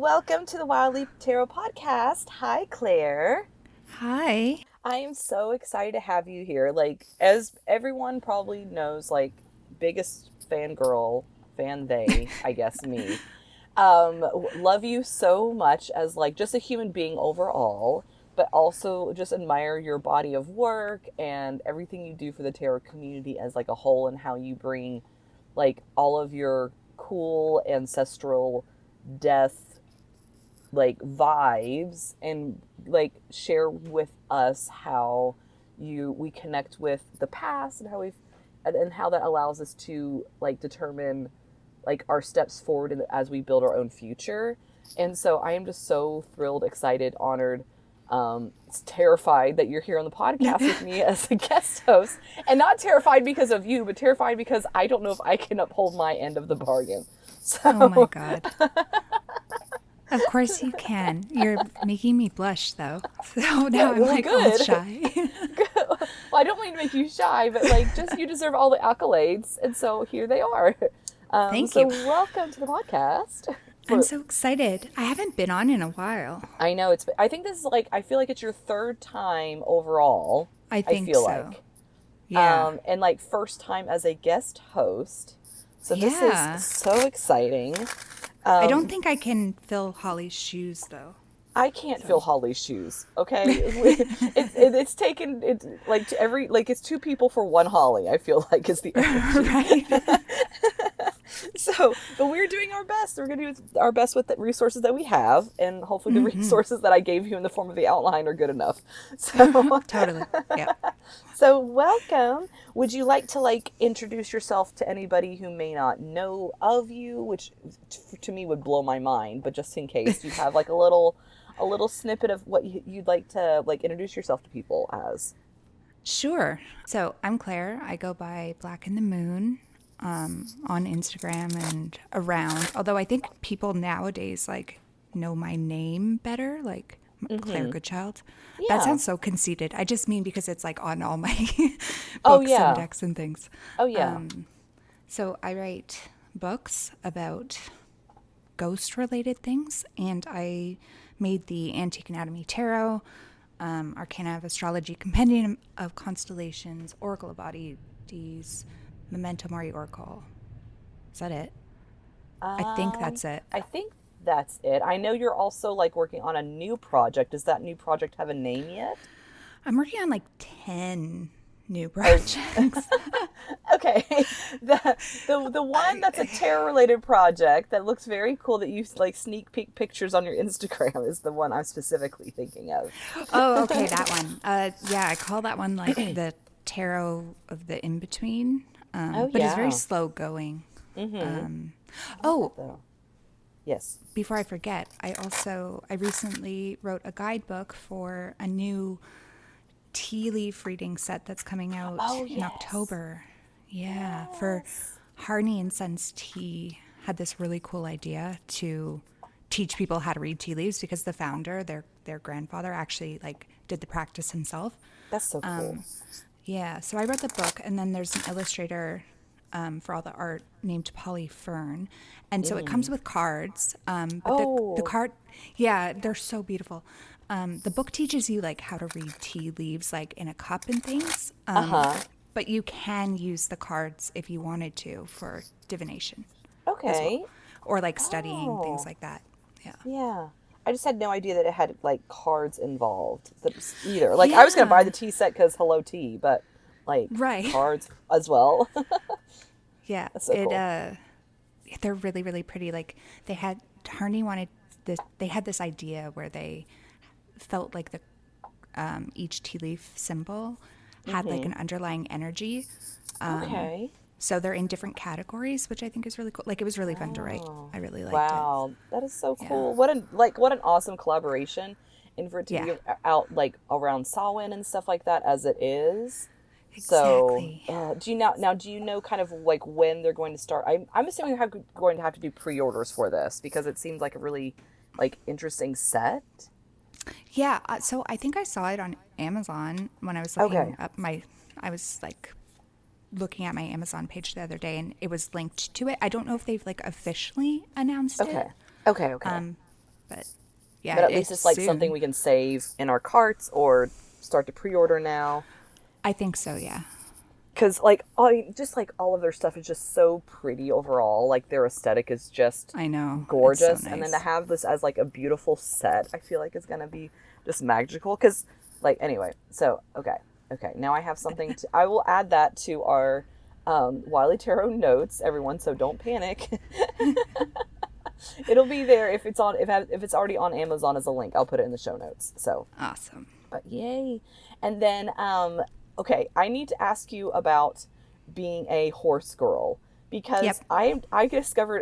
welcome to the Wildly Tarot podcast. Hi, Claire. Hi. I am so excited to have you here. Like, as everyone probably knows, like, biggest fangirl, I guess, me. Love you so much as, like, just a human being overall, but also just admire your body of work and everything you do for the tarot community as, like, a whole, and how you bring, like, all of your cool ancestral death like vibes and like share with us how we connect with the past and how that allows us to like determine like our steps forward as we build our own future. And so I am just so thrilled, excited, honored, terrified that you're here on the podcast with me as a guest host, and not terrified because of you, but terrified because I don't know if I can uphold my end of the bargain. So, oh my God. Of course you can. You're making me blush, though. So now I'm like all shy. Well, I don't mean to make you shy, but like, just you deserve all the accolades, and so here they are. Thank you. So welcome to the podcast. I'm so excited. I haven't been on in a while. I know I think this is like, I feel like it's your third time overall. I feel so. Like. Yeah. And like first time as a guest host. So this is so exciting. I don't think I can fill Holly's shoes, though. I can't fill Holly's shoes. Okay, it's taken it's two people for one Holly. I feel like is the energy. Right. So, but we're doing our best. We're going to do our best with the resources that we have, and hopefully the resources that I gave you in the form of the outline are good enough. So Totally. Yeah. So welcome. Would you like to like introduce yourself to anybody who may not know of you, which to me would blow my mind, but just in case you have like a little snippet of what you'd like to like introduce yourself to people as. Sure. So I'm Claire. I go by Black in the Moon on Instagram and around. Although I think people nowadays like know my name better, like Claire Goodchild. Yeah. That sounds so conceited. I just mean because it's like on all my books and decks and things. Oh yeah. So I write books about ghost-related things, and I made the Antique Anatomy Tarot, Arcana of Astrology, Compendium of Constellations, Oracle of Bodies, Memento Mori Oracle. Is that it? I think that's it. I think that's it. I know you're also like working on a new project. Does that new project have a name yet? I'm working on like 10 new projects. Okay. The one that's a tarot related project that looks very cool that you like sneak peek pictures on your Instagram is the one I'm specifically thinking of. Oh, okay, that one. Yeah, I call that one like the tarot of the in-between. But it's very slow going. Yes. Before I forget, I recently wrote a guidebook for a new tea leaf reading set that's coming out in October. Yeah, for Harney and Sons Tea had this really cool idea to teach people how to read tea leaves because the founder, their grandfather, actually like did the practice himself. That's so cool. Yeah, so I wrote the book, and then there's an illustrator for all the art named Polly Fern. And so it comes with cards. But the card, yeah, they're so beautiful. The book teaches you like how to read tea leaves like in a cup and things. But you can use the cards if you wanted to for divination. Okay. Well. Or like studying, things like that. Yeah. Yeah. I just had no idea that it had like cards involved either. Like I was going to buy the tea set because hello tea, but like cards as well. Yeah. That's so cool. They're really, really pretty. Like Harney they had this idea where they felt like the each tea leaf symbol had like an underlying energy. Okay. So they're in different categories, which I think is really cool. Like it was really fun to write. I really liked it. Wow, that is so cool. Yeah. What an awesome collaboration, and for it to be out like around Samhain and stuff like that as it is. Exactly. So, do you know kind of like when they're going to start? I'm assuming they're going to have to do pre-orders for this because it seems like a really like interesting set. Yeah. So I think I saw it on Amazon when I was looking up I was like looking at my Amazon page the other day, and it was linked to it. I don't know if they've like officially announced it. Okay. But yeah, But at least it's like soon. something we can save in our carts or start to pre-order now. I think so, yeah. Because just like all of their stuff is just so pretty overall. Like their aesthetic is just I know. gorgeous. It's so And then nice. to have this as like a beautiful set, I feel like is going to be just magical. Because anyway, so okay. Now I have something I will add that to our Wiley Tarot notes, everyone. So don't panic. It'll be there if it's already on Amazon as a link. I'll put it in the show notes. So Awesome. but yay. And then okay, I need to ask you about being a horse girl because Yep. I discovered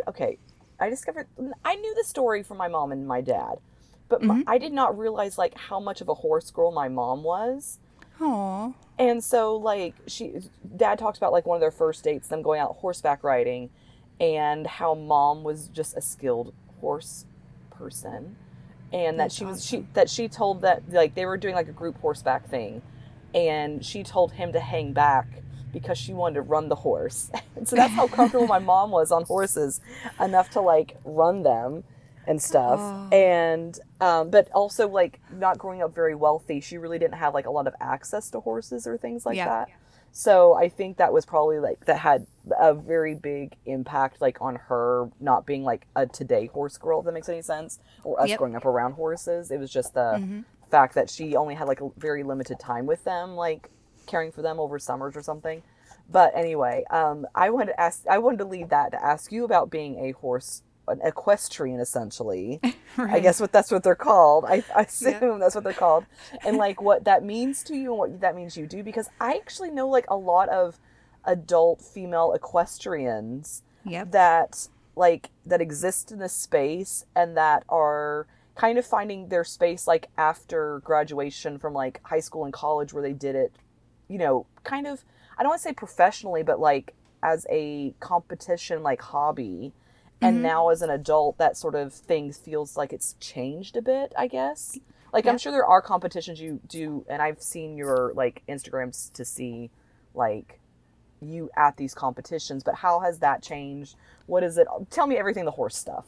I knew the story from my mom and my dad, but I did not realize like how much of a horse girl my mom was. Aw. And so like dad talked about like one of their first dates, them going out horseback riding, and how mom was just a skilled horse person. And that she told that like they were doing like a group horseback thing, and she told him to hang back because she wanted to run the horse. And so that's how comfortable my mom was on horses, enough to like run them and stuff. Oh. And but also like not growing up very wealthy, she really didn't have like a lot of access to horses or things like that. So I think that was probably like that had a very big impact like on her not being like a today horse girl, if that makes any sense, or us growing up around horses. It was just the fact that she only had like a very limited time with them, like caring for them over summers or something. But anyway, I wanted to leave that to ask you about being an equestrian, essentially. Right. I guess that's what they're called. I assume that's what they're called. And like what that means to you and what that means you do, because I actually know like a lot of adult female equestrians that exist in this space and that are kind of finding their space like after graduation from like high school and college, where they did it, kind of, I don't want to say professionally, but like as a competition like hobby. And now as an adult, that sort of thing feels like it's changed a bit, I guess. Like, I'm sure there are competitions you do, and I've seen your, like, Instagrams to see, like, you at these competitions. But how has that changed? What is it? Tell me everything the horse stuff.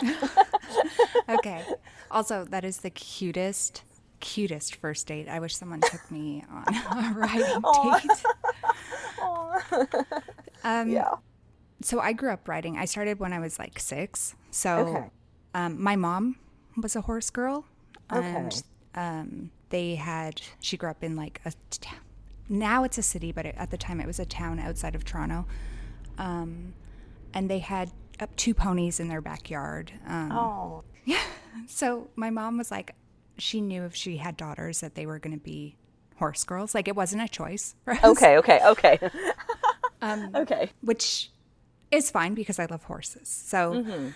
Okay. Also, that is the cutest first date. I wish someone took me on a riding date. Yeah. So I grew up riding. I started when I was like 6. So my mom was a horse girl. And she grew up in like now it's a city, but at the time it was a town outside of Toronto. And they had 2 ponies in their backyard. Yeah. So my mom was like, she knew if she had daughters that they were going to be horse girls. Like it wasn't a choice for us. Okay. Which is fine because I love horses. So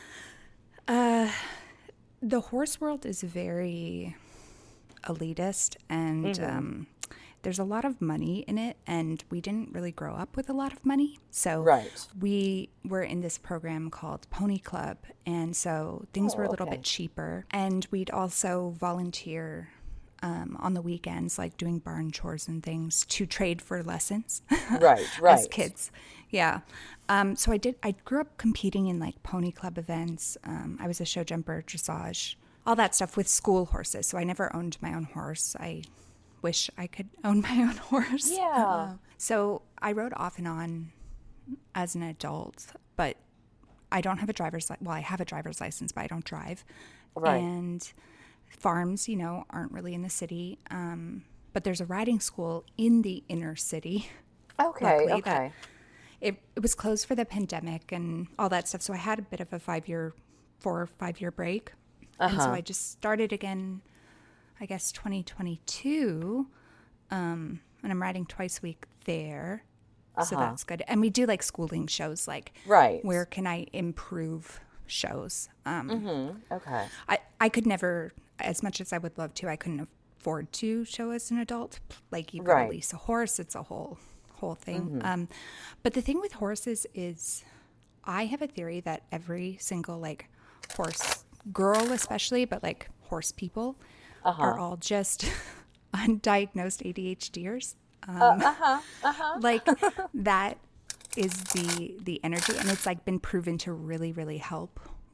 the horse world is very elitist, and there's a lot of money in it, and we didn't really grow up with a lot of money. So we were in this program called Pony Club, and so things were a little bit cheaper. And we'd also volunteer on the weekends, like doing barn chores and things to trade for lessons. Right. As kids. Yeah. So I grew up competing in like pony club events. I was a show jumper, dressage, all that stuff with school horses. So I never owned my own horse. I wish I could own my own horse. Yeah. So I rode off and on as an adult, but I don't have a driver's license. Well, I have a driver's license, but I don't drive. Right. And farms, aren't really in the city. But there's a riding school in the inner city. Okay. It was closed for the pandemic and all that stuff. So I had a bit of a 4 or 5 year break. And so I just started again, I guess, 2022. And I'm riding twice a week there. So that's good. And we do like schooling shows, like where can I improve shows? Okay. I could never, as much as I would love to, I couldn't afford to show as an adult. Like you've got to lease a horse. It's a whole thing. But the thing with horses is I have a theory that every single like horse girl, especially, but like horse people are all just undiagnosed ADHDers. Like that is the energy, and it's like been proven to really, really help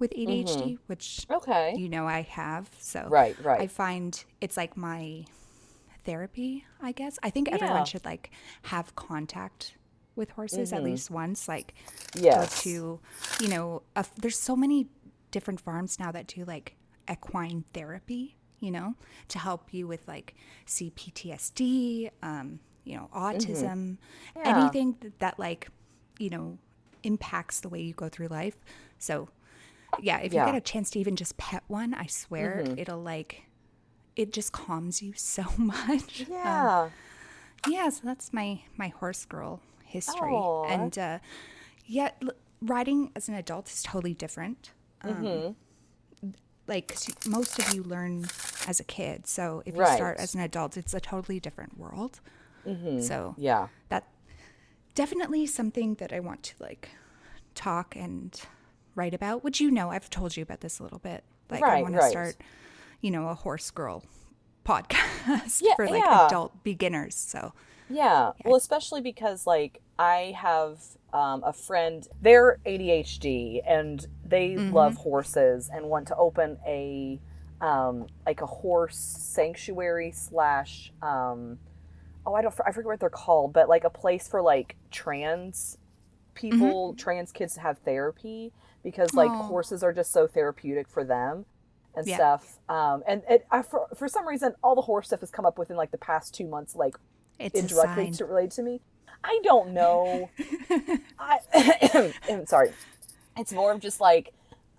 with ADHD, which Okay. I have. So Right. I find it's like my therapy, I guess. I think Yeah. everyone should like have contact with horses at least once, like Yes. go to, there's so many different farms now that do like equine therapy, to help you with like CPTSD, autism, Yeah. anything that like, impacts the way you go through life. So yeah, if you get a chance to even just pet one, I swear it just calms you so much. Yeah. Yeah, so that's my horse girl history. Aw. And riding as an adult is totally different. Like 'cause most of you learn as a kid, so if you start as an adult, it's a totally different world. So Yeah. that definitely something that I want to like talk and write about. Which I've told you about this a little bit. Like I want to start, a horse girl podcast for like adult beginners. So yeah. Well, especially because like I have a friend, they're ADHD and they love horses and want to open a like a horse sanctuary slash I forget what they're called, but like a place for like trans people, trans kids to have therapy because like horses are just so therapeutic for them and stuff. And for some reason, all the horse stuff has come up within like the past 2 months, like it's indirectly to relate to me. I don't know. I'm sorry. It's more of just like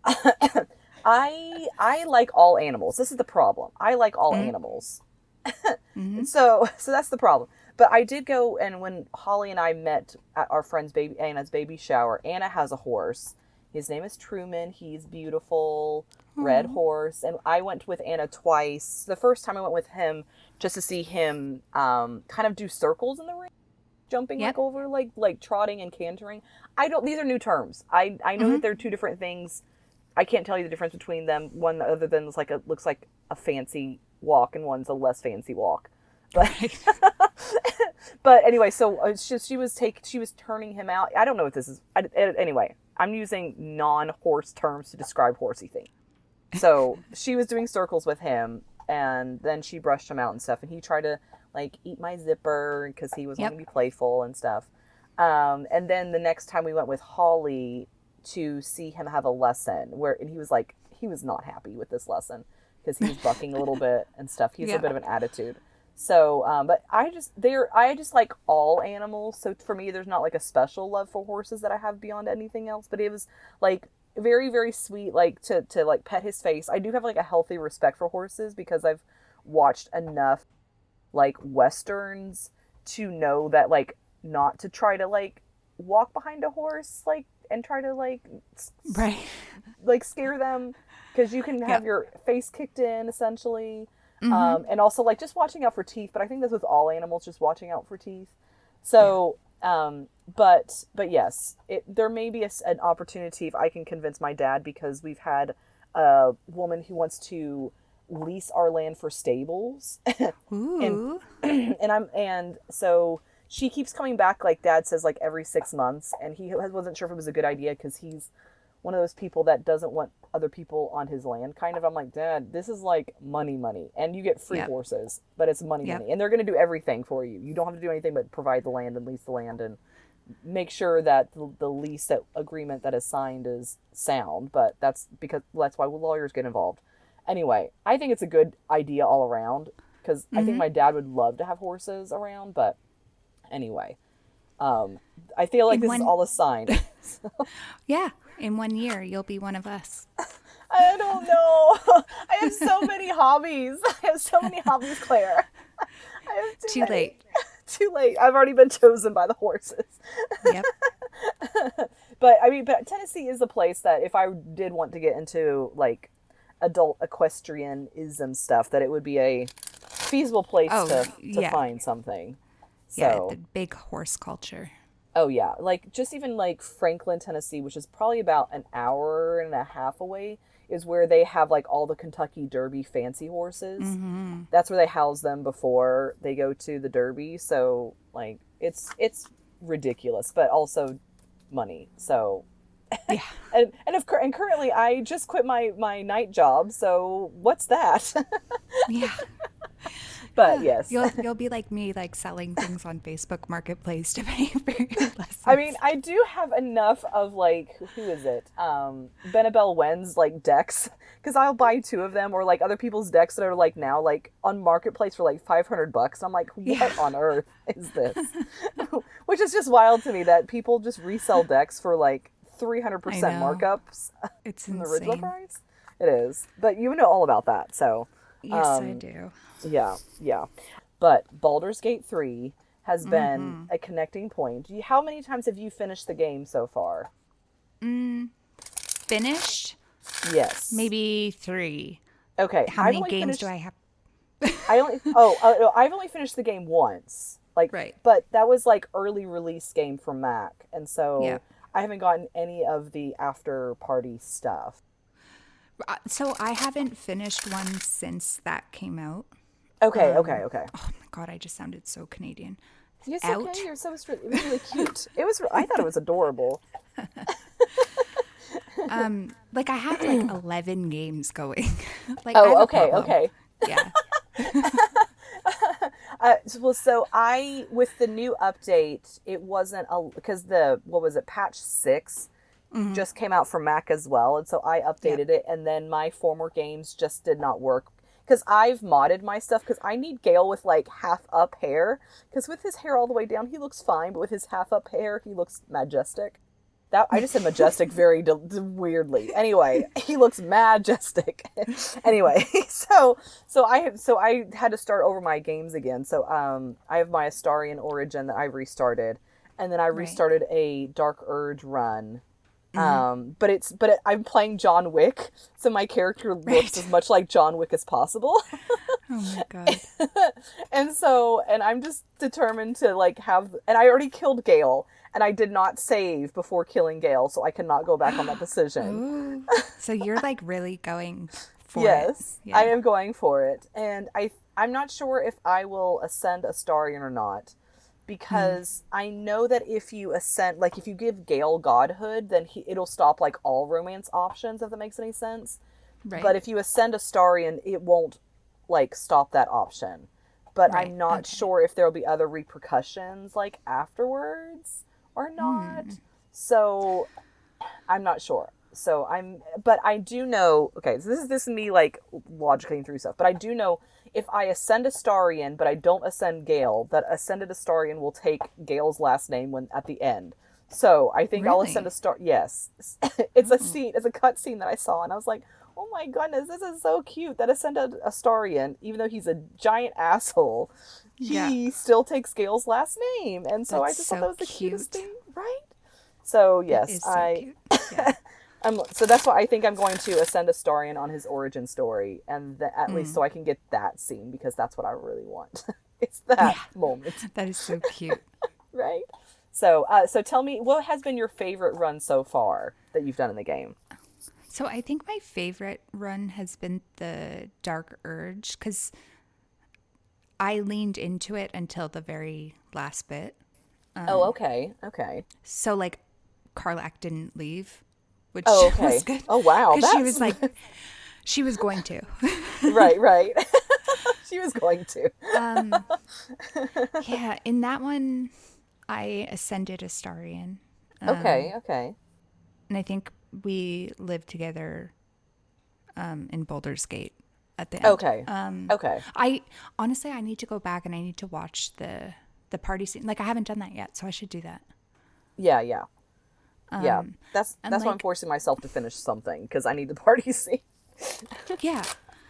I like all animals. This is the problem. I like all animals. So that's the problem. But I did go, and when Holly and I met at our friend's Anna's baby shower, Anna has a horse. His name is Truman. He's beautiful, red horse. And I went with Anna twice. The first time I went with him just to see him kind of do circles in the ring, jumping like over, like trotting and cantering. These are new terms. I know that they're two different things. I can't tell you the difference between them. One other than looks like a fancy walk, and one's a less fancy walk. But but anyway, so it's just she was turning him out. I don't know what this is. Anyway, I'm using non-horse terms to describe horsey things. So she was doing circles with him, and then she brushed him out and stuff, and he tried to like eat my zipper because he was wanting to be playful and stuff. And then the next time we went with Holly to see him have a lesson and he was not happy with this lesson because he was bucking a little bit and stuff. He's a bit of an attitude. So, but I just like all animals. So for me, there's not like a special love for horses that I have beyond anything else, but it was like very, very sweet, like to like pet his face. I do have like a healthy respect for horses because I've watched enough like Westerns to know that like not to try to like walk behind a horse, like, and try to like scare them because you can have your face kicked in essentially. And also like just watching out for teeth, but I think this with all animals, just watching out for teeth. So, but yes, there may be an opportunity if I can convince my dad, because we've had a woman who wants to lease our land for stables. Ooh. and so she keeps coming back, like Dad says, like every 6 months, and he wasn't sure if it was a good idea because he's one of those people that doesn't want other people on his land, kind of. I'm like, Dad, this is like money, and you get free horses, but it's money, and they're going to do everything for you. You don't have to do anything but provide the land and lease the land and make sure that the lease agreement that is signed is sound. But that's why lawyers get involved. Anyway, I think it's a good idea all around because I think my dad would love to have horses around. But anyway, I feel like this is all a sign. Yeah. In 1 year, you'll be one of us. I don't know. I have so many hobbies. Claire. I have too late. Too late. I've already been chosen by the horses. Yep. But Tennessee is a place that if I did want to get into like adult equestrianism stuff, that it would be a feasible place to find something. So, yeah, the big horse culture. Oh, yeah. Like, just even, like, Franklin, Tennessee, which is probably about an hour and a half away, is where they have, like, all the Kentucky Derby fancy horses. Mm-hmm. That's where they house them before they go to the Derby. So, like, it's ridiculous, but also money. So, Yeah. And currently I just quit my night job, so what's that? Yeah. But yes. You'll be like me, like selling things on Facebook Marketplace to pay for your lessons. I mean, I do have enough of like, who is it? Benabel Wen's like decks, because I'll buy 2 of them, or like other people's decks that are like now like on Marketplace for like $500. I'm like, what on earth is this? Which is just wild to me that people just resell decks for like 300% markups. It's from insane. the original price. It is, but you know all about that, so. Yes, I do. Yeah. But Baldur's Gate 3 has been a connecting point. How many times have you finished the game so far? Finished? Yes. Maybe 3. Okay. How many games do I have? I've only finished the game once. Like, right. But that was like early release game for Mac. And so I haven't gotten any of the after party stuff. So I haven't finished one since that came out. Okay. Oh my God, I just sounded so Canadian. It's okay. You're so sweet. It was really cute. I thought it was adorable. Like I have like 11 games going. Like okay. Yeah. So with the new update, it wasn't because patch 6 just came out for Mac as well, and so I updated it, and then my former games just did not work because I've modded my stuff because I need Gale with like half up hair, because with his hair all the way down he looks fine, but with his half up hair he looks majestic. That I just said majestic very weirdly. Anyway, he looks majestic. Anyway, so I had to start over my games again. So I have my Astarion Origin that I restarted, and then I restarted a Dark Urge run. But I'm playing John Wick, so my character looks as much like John Wick as possible. Oh my God. and I'm just determined to like and I already killed Gale, and I did not save before killing Gale, so I cannot go back on that decision. So you're like really going for it. Yes, yeah. I am going for it, and I'm not sure if I will ascend Astarion or not. Because I know that if you ascend, like if you give Gale godhood, then it'll stop like all romance options, if that makes any sense. Right. But if you ascend Astarion, it won't like stop that option. But I'm not sure if there'll be other repercussions like afterwards or not. So I'm not sure. But I do know, okay, so this is me like logically through stuff, but I do know if I ascend Astarion, but I don't ascend Gale, that ascended Astarion will take Gale's last name at the end. So I think I'll ascend yes. It's a scene, it's a cut scene that I saw, and I was like, oh my goodness, this is so cute that ascended Astarion, even though he's a giant asshole, he still takes Gale's last name. And so I just thought that was the cutest thing, right? So yes, cute. Yeah. So that's why I think I'm going to ascend Astarion on his origin story, and at least so I can get that scene, because that's what I really want. It's that moment. That is so cute. Right? So tell me, what has been your favorite run so far that you've done in the game? So I think my favorite run has been the Dark Urge, because I leaned into it until the very last bit. Okay. So like Karlach didn't leave. Which was good. Oh, wow. Because she was like, she was going to. Right. She was going to. Yeah, in that one, I ascended Astarion. Okay. And I think we lived together in Baldur's Gate at the end. Okay. I need to go back and I need to watch the party scene. Like, I haven't done that yet, so I should do that. Yeah. That's why I'm forcing myself to finish something, because I need the party scene. Yeah.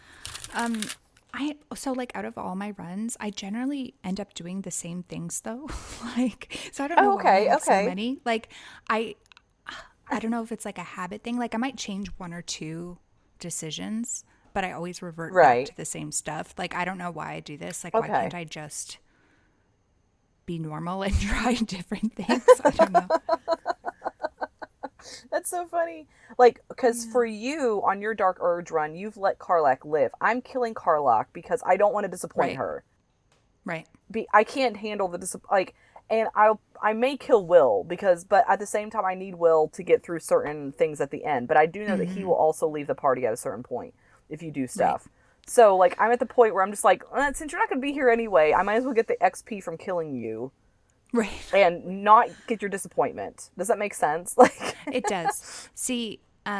Out of all my runs, I generally end up doing the same things though. So I don't know why I have so many. Like I don't know if it's like a habit thing. Like I might change 1 or 2 decisions, but I always revert back to the same stuff. Like I don't know why I do this. Like why can't I just be normal and try different things? I don't know. That's so funny. Like, because for you, on your Dark Urge run, you've let Karlach live. I'm killing Karlach because I don't want to disappoint her. Right. I can't handle the and I may kill Will but at the same time I need Will to get through certain things at the end. But I do know that he will also leave the party at a certain point if you do stuff. Right. So like I'm at the point where I'm just like, since you're not going to be here anyway, I might as well get the XP from killing you. Right. And not get your disappointment. Does that make sense? Like it does. See,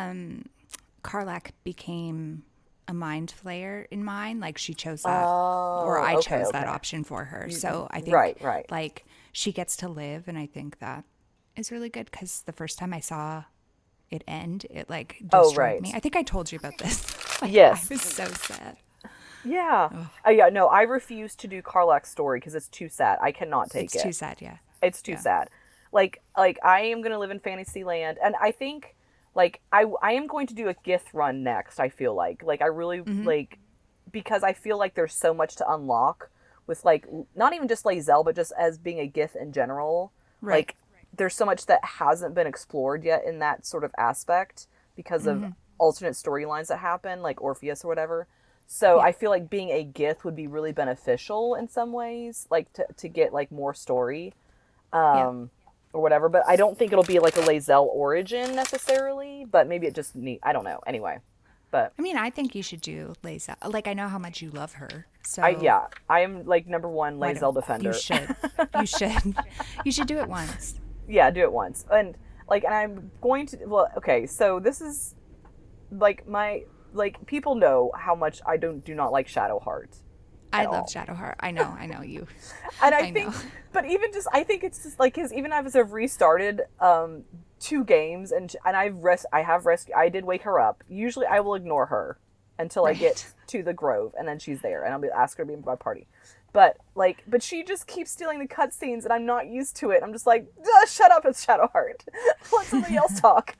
Karlach became a mind flayer in mine. Like she chose that, or I chose that option for her. So I think, right. like she gets to live, and I think that is really good because the first time I saw it end, it like destroyed me. I think I told you about this. Like, yes, I was so sad. Yeah. Yeah. No, I refuse to do Karlach's story because it's too sad. I cannot take it. It's too sad. Yeah. It's too sad. Like I am gonna live in Fantasyland, and I think. Like, I am going to do a Gith run next, I feel like. Like, I really, like, because I feel like there's so much to unlock with, like, not even just Lae'zel, but just as being a Gith in general. Right. Like, there's so much that hasn't been explored yet in that sort of aspect because of alternate storylines that happen, like Orpheus or whatever. So I feel like being a Gith would be really beneficial in some ways, like, to get, like, more story. Or whatever, but I don't think it'll be like a Lae'zel origin necessarily, but maybe it just I don't know. Anyway, but I mean, I think you should do Lae'zel. Like, I know how much you love her, so I am like number one Lae'zel defender. You should do it once. Yeah, do it once, and I'm going to. Well, okay, so this is like people know how much I do not like Shadowheart. I love Shadowheart. I know you. And I think, but I think it's just like, cause even as I've restarted, 2 games and I did wake her up. Usually I will ignore her until I get to the Grove and then she's there and I'll ask her to be in my party. But she just keeps stealing the cutscenes and I'm not used to it. I'm just like, shut up, it's Shadowheart. Let somebody else talk.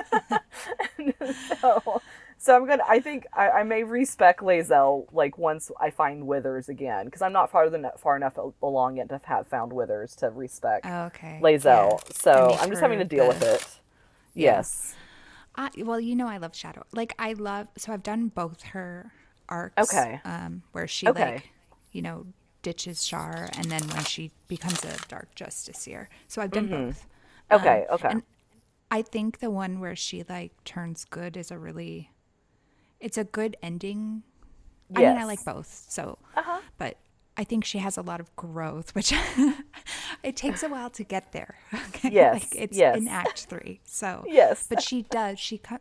So I think I may respec Lae'zel like once I find Withers again because I'm not far enough along yet to have found Withers to respec Lae'zel. Yeah. So I'm just having to deal with it. Yeah. Yes. Well, I love Shadow. Like so I've done both her arcs. Okay. Where she ditches Shar and then when she becomes a Dark Justiciar. So I've done both. Okay. And I think the one where she like turns good is it's a good ending. Yes. I mean, I like both. So, but I think she has a lot of growth, which it takes a while to get there. Okay? Yes. Like it's in Act 3. So, yes. But she does.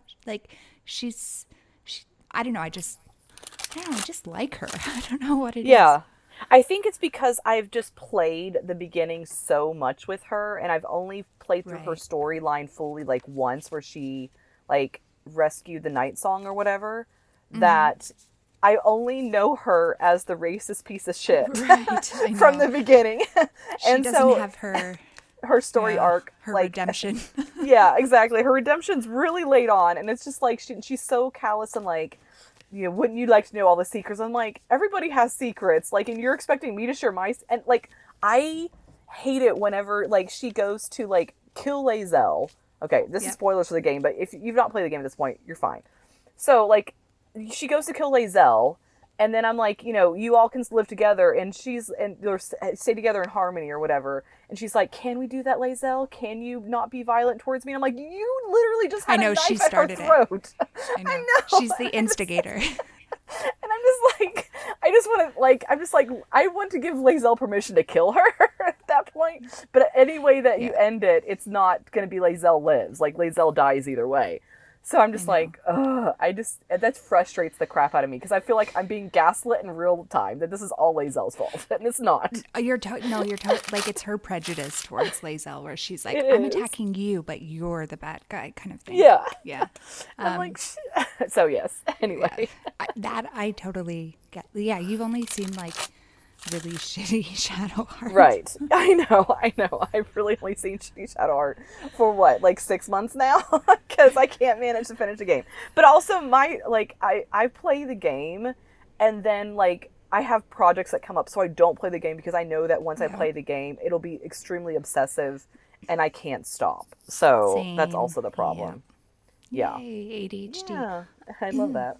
I don't know. I just like her. I don't know what it is. Yeah. I think it's because I've just played the beginning so much with her and I've only played through her storyline fully like once where she like rescued the Night Song or whatever, that I only know her as the racist piece of shit from the beginning. And doesn't have her story arc, her redemption. Yeah, exactly. Her redemption's really late on, and it's just like she's so callous and like, wouldn't you like to know all the secrets? I'm like, everybody has secrets, like, and you're expecting me to share my and like I hate it whenever like she goes to like kill Lae'zel. Okay, this is spoilers for the game, but if you've not played the game at this point, you're fine. So, like, she goes to kill Lae'zel, and then I'm like, you all can live together, and stay together in harmony or whatever. And she's like, can we do that, Lae'zel? Can you not be violent towards me? And I'm like, you literally just had a knife at her throat. I know. She's the instigator. And I'm just like, I want to give Lae'zel permission to kill her at that point. But any way that you end it, it's not going to be Lae'zel lives. Like, Lae'zel dies either way. So I'm just like, ugh, that frustrates the crap out of me because I feel like I'm being gaslit in real time, that this is all Lae'zel's fault, and it's not. You're like, it's her prejudice towards Lae'zel where she's like, I'm attacking you, but you're the bad guy kind of thing. Yeah. Yeah. I'm like, so yes. Anyway. Yeah. I totally get, you've only seen like really shitty Shadowheart. Right. I know. I've really only seen shitty Shadowheart for what, like 6 months now? Because I can't manage to finish the game. But also I play the game and then like I have projects that come up so I don't play the game because I know that once I play the game, it'll be extremely obsessive and I can't stop. So that's also the problem. Yeah. Yay, ADHD. Yeah, I love that.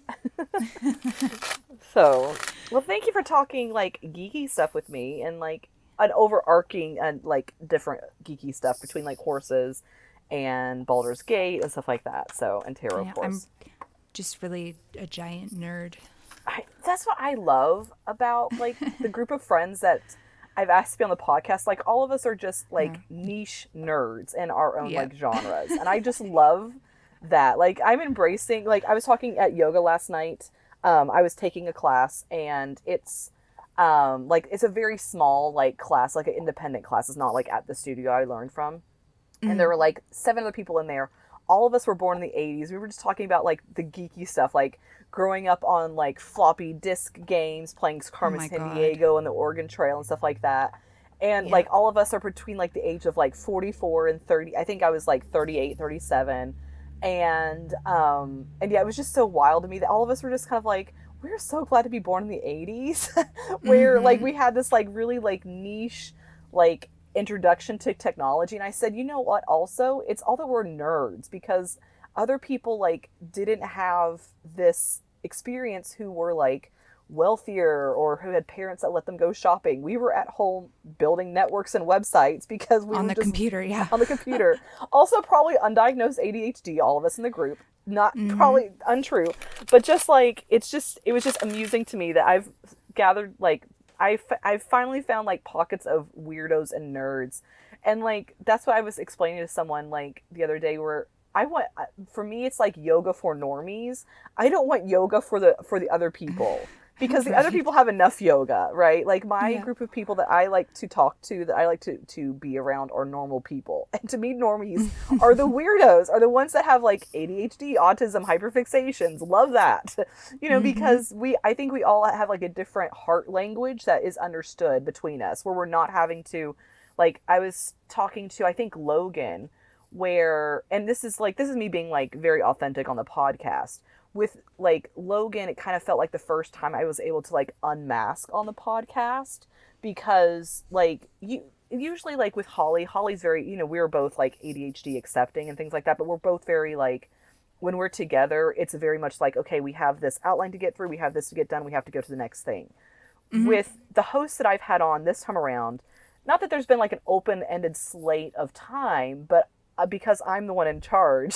So, well, thank you for talking like geeky stuff with me and like an overarching and like different geeky stuff between like horses and Baldur's Gate and stuff like that. So, and tarot, Yeah, of course. I'm just really a giant nerd. That's what I love about like the group of friends that I've asked to be on the podcast. Like all of us are just like niche nerds in our own like genres, and I just love that. Like I'm embracing. Like I was talking at yoga last night. I was taking a class, and it's like it's a very small like class, like an independent class. It's not like at the studio I learned from, and there were like 7 other people in there. All of us were born in the 80s. We were just talking about like the geeky stuff, like growing up on like floppy disk games, playing Carmen Sandiego and the Oregon Trail and stuff like that. And like all of us are between like the age of like 44 and 30. I think I was like 38, 37. And yeah, it was just so wild to me that all of us were just kind of like, we're so glad to be born in the 80s where like we had this like really like niche like introduction to technology. And I said, you know what, also it's all that we're nerds, because other people like didn't have this experience who were like wealthier or who had parents that let them go shopping. We were at home building networks and websites because we on were the just computer. Yeah, on the computer. Also probably undiagnosed ADHD, all of us in the group. Not probably untrue, but just like it was just amusing to me that I've gathered like I've finally found like pockets of weirdos and nerds, and like that's what I was explaining to someone like the other day, where for me it's like yoga for normies. I don't want yoga for the other people, because the other people have enough yoga, right? Like my group of people that I like to talk to, that I like to be around, are normal people. And to me, normies are the weirdos, are the ones that have like ADHD, autism, hyperfixations. Love that. You know, because I think we all have like a different heart language that is understood between us, where we're not having to, like I was talking to, I think Logan, where, and this is me being like very authentic on the podcast. With like Logan, it kind of felt like the first time I was able to like unmask on the podcast, because like usually like with Holly's very, you know, we were both like ADHD accepting and things like that, but we're both very like, when we're together, it's very much like, okay, we have this outline to get through, we have this to get done, we have to go to the next thing. With the hosts that I've had on this time around, not that there's been like an open-ended slate of time, but because I'm the one in charge,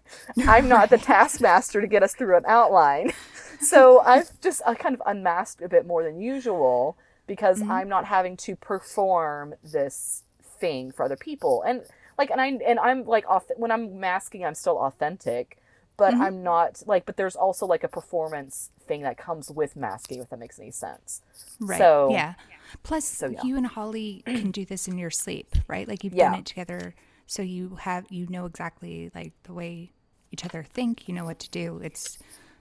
I'm not the taskmaster to get us through an outline. So I've just kind of unmasked a bit more than usual, because I'm not having to perform this thing for other people. And like, and I'm like, when I'm masking, I'm still authentic, but I'm not like, but there's also like a performance thing that comes with masking, if that makes any sense. Right. So, yeah. Plus, you and Holly can do this in your sleep, right? Like you've done it together. So you know exactly like the way each other think, you know what to do. It's,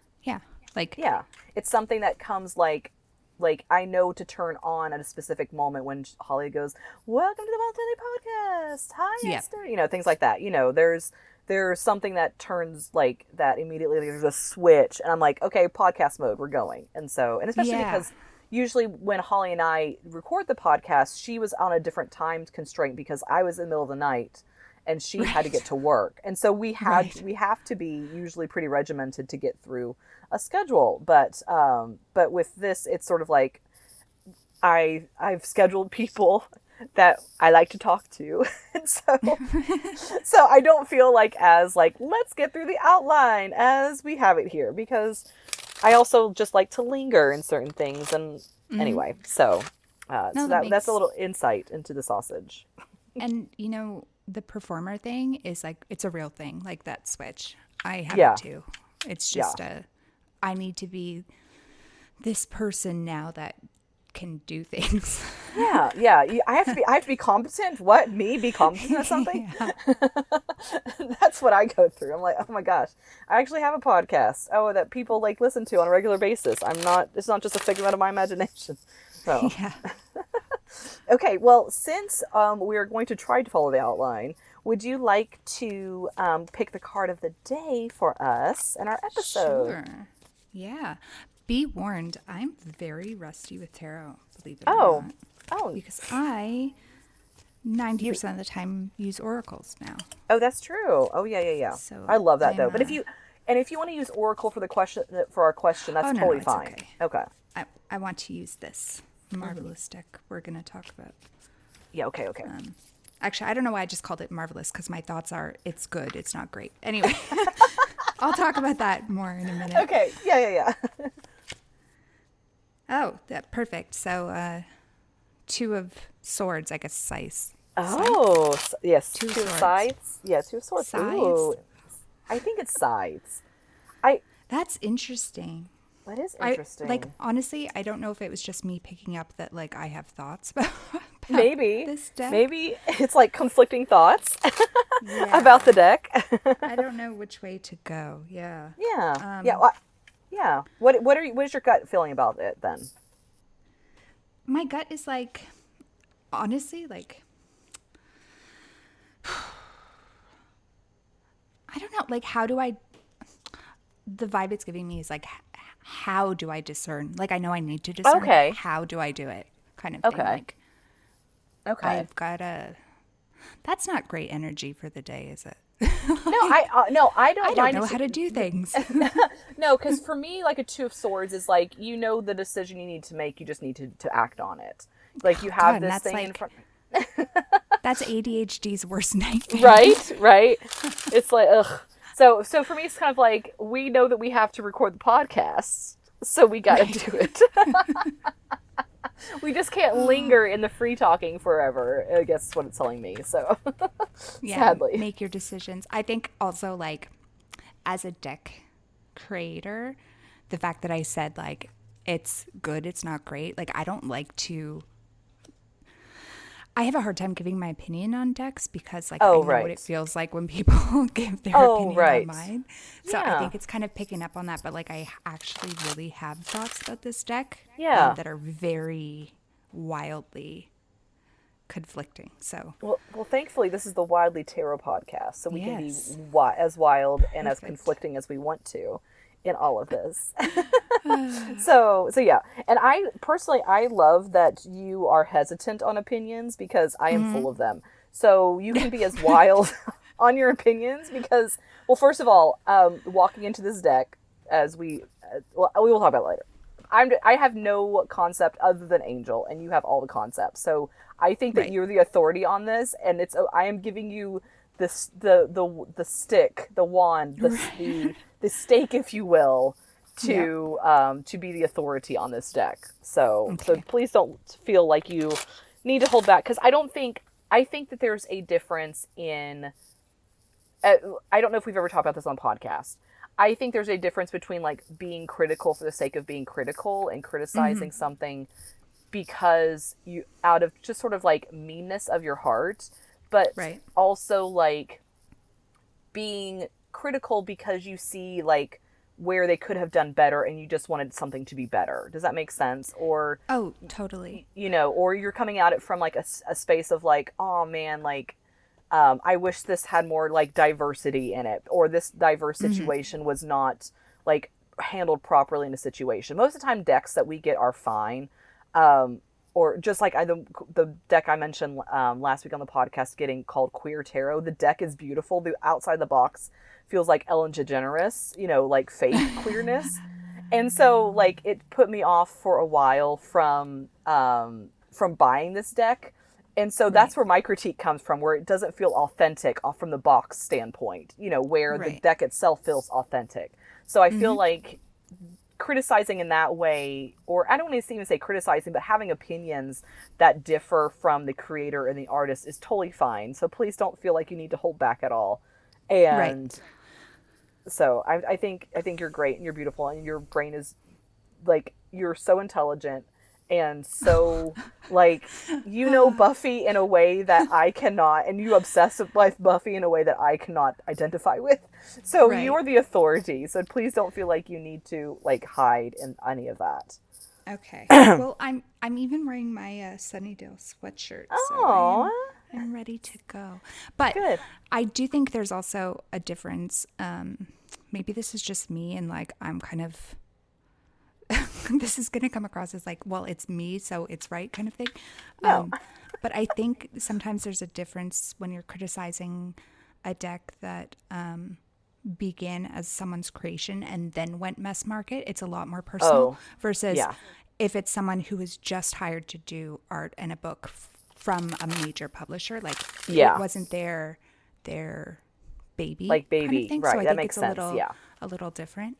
it's something that comes like I know to turn on at a specific moment when Holly goes, "Welcome to the Wild Daily Podcast. Hi, Esther." You know, things like that. You know, there's something that turns like that immediately. There's a switch, and I'm like, okay, podcast mode, we're going. And especially because usually when Holly and I record the podcast, she was on a different time constraint because I was in the middle of the night and she had to get to work. And so we have to be usually pretty regimented to get through a schedule. But with this, it's sort of like I've scheduled people that I like to talk to. And so I don't feel like as like, let's get through the outline as we have it here, because I also just like to linger in certain things. And anyway, so that's a little insight into the sausage. And, you know, the performer thing is like, it's a real thing, like that switch. I have it too. It's just I need to be this person now that can do things. Yeah. I have to be competent. What? Me be competent at something? That's what I go through. I'm like, oh my gosh, I actually have a podcast. Oh, that people like listen to on a regular basis. It's not just a figment of my imagination. So. Yeah. Okay, well, since we're going to try to follow the outline, would you like to pick the card of the day for us in our episode? Sure. Yeah. Be warned, I'm very rusty with tarot, believe it or not. Oh. Because I 90% of the time use oracles now. Oh, that's true. Oh, yeah. So I love that, though. I'm, But if you want to use oracle for our question, that's Oh, no, totally it's fine. okay. Okay. I want to use this marvelous deck we're going to talk about. Yeah, okay. Actually, I don't know why I just called it marvelous, because my thoughts are it's good, it's not great. Anyway, I'll talk about that more in a minute. Okay. Yeah. Oh, perfect. So, Two of Swords, I guess, size. Oh, yes. Two Two swords. sides. Yeah, two swords. Sides. Ooh. I think it's sides. That's interesting. That is interesting. Honestly, I don't know if it was just me picking up that, like, I have thoughts about Maybe. this deck. Maybe it's like conflicting thoughts Yeah. about the deck. I don't know which way to go. Yeah. Yeah. Yeah. What is your gut feeling about it then? My gut is like, honestly, like, I don't know. Like, the vibe it's giving me is like, how do I discern? Like, I know I need to discern. Okay. But how do I do it? Kind of thing. Okay. Like, I've got that's not great energy for the day, is it? I don't I don't mind know it. how to do things. No, because for me, like a Two of Swords is like, the decision you need to make, you just need to act on it. Like you have God, this that's thing in like- front. That's ADHD's worst nightmare. Right. It's like, ugh. So for me, it's kind of like, we know that we have to record the podcast, so we got to do it. We just can't linger in the free talking forever, I guess is what it's telling me. So, Yeah, sadly. make your decisions. I think also, like, as a deck creator, the fact that I said, like, it's good, it's not great, like, I don't like to. I have a hard time giving my opinion on decks because, like, I know what it feels like when people give their opinion on mine. So I think it's kind of picking up on that. But, like, I actually really have thoughts about this deck that are very wildly conflicting. So well, thankfully, this is the Wildly Tarot podcast, so we can be Yes. as wild and as Perfect. conflicting as we want to in all of this. So yeah. And I love that you are hesitant on opinions because I am full of them. So you can be as wild on your opinions because, well, first of all, walking into this deck, as we will talk about it later. I have no concept other than Angel, and you have all the concepts. So I think that you're the authority on this, and I am giving you the stick, the wand, the stake, if you will, to be the authority on this deck. So please don't feel like you need to hold back, because I think that there's a difference in. I don't know if we've ever talked about this on podcast. I think there's a difference between, like, being critical for the sake of being critical and criticizing something because you, out of just sort of like meanness of your heart, but also like being critical because you see like where they could have done better and you just wanted something to be better. Does that make sense? Or, oh, totally. Or you're coming at it from like a space of like, oh man, like, I wish this had more like diversity in it, or this diverse situation was not like handled properly in a situation. Most of the time decks that we get are fine. Or just like the deck I mentioned last week on the podcast getting called Queer Tarot. The deck is beautiful. The outside the box feels like Ellen DeGeneres, like fake queerness. And so like it put me off for a while from buying this deck. And so that's where my critique comes from, where it doesn't feel authentic from the box standpoint, where the deck itself feels authentic. So I feel like criticizing in that way, or I don't want to even say criticizing, but having opinions that differ from the creator and the artist is totally fine. So please don't feel like you need to hold back at all. And so I think you're great and you're beautiful and your brain is like, you're so intelligent. And so, like, Buffy in a way that I cannot, and you obsess with Buffy in a way that I cannot identify with. So you're the authority. So please don't feel like you need to, like, hide in any of that. Okay. Well, I'm even wearing my Sunnydale sweatshirt. So I'm ready to go. But Good. I do think there's also a difference. Maybe this is just me, and like I'm kind of this is going to come across as like, well, it's me, so it's right kind of thing. No. But I think sometimes there's a difference when you're criticizing a deck that began as someone's creation and then went mass market. It's a lot more personal versus if it's someone who was just hired to do art and a book from a major publisher, like it wasn't their baby, like baby, kind of thing. right? So I that think makes it's sense. a little different.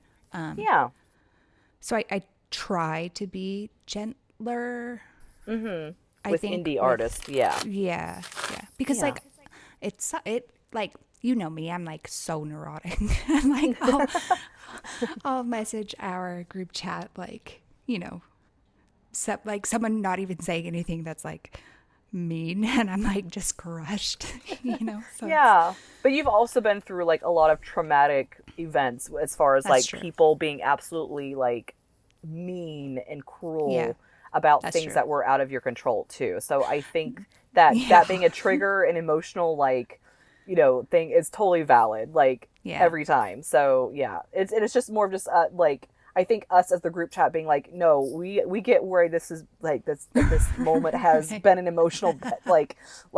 So I try to be gentler. With indie artists, yeah, because like it like, you know me, I'm like so neurotic. I'm like, I'll message our group chat, like, you know, like someone not even saying anything that's like mean, and I'm like just crushed, you know. So but you've also been through like a lot of traumatic events as far as like people being absolutely like mean and cruel about things that were out of your control too. So I think that that being a trigger and emotional like, you know, thing is totally valid, like every time. So it's just more of just like, I think us as the group chat being like, no, we get where this is like this moment has been an emotional like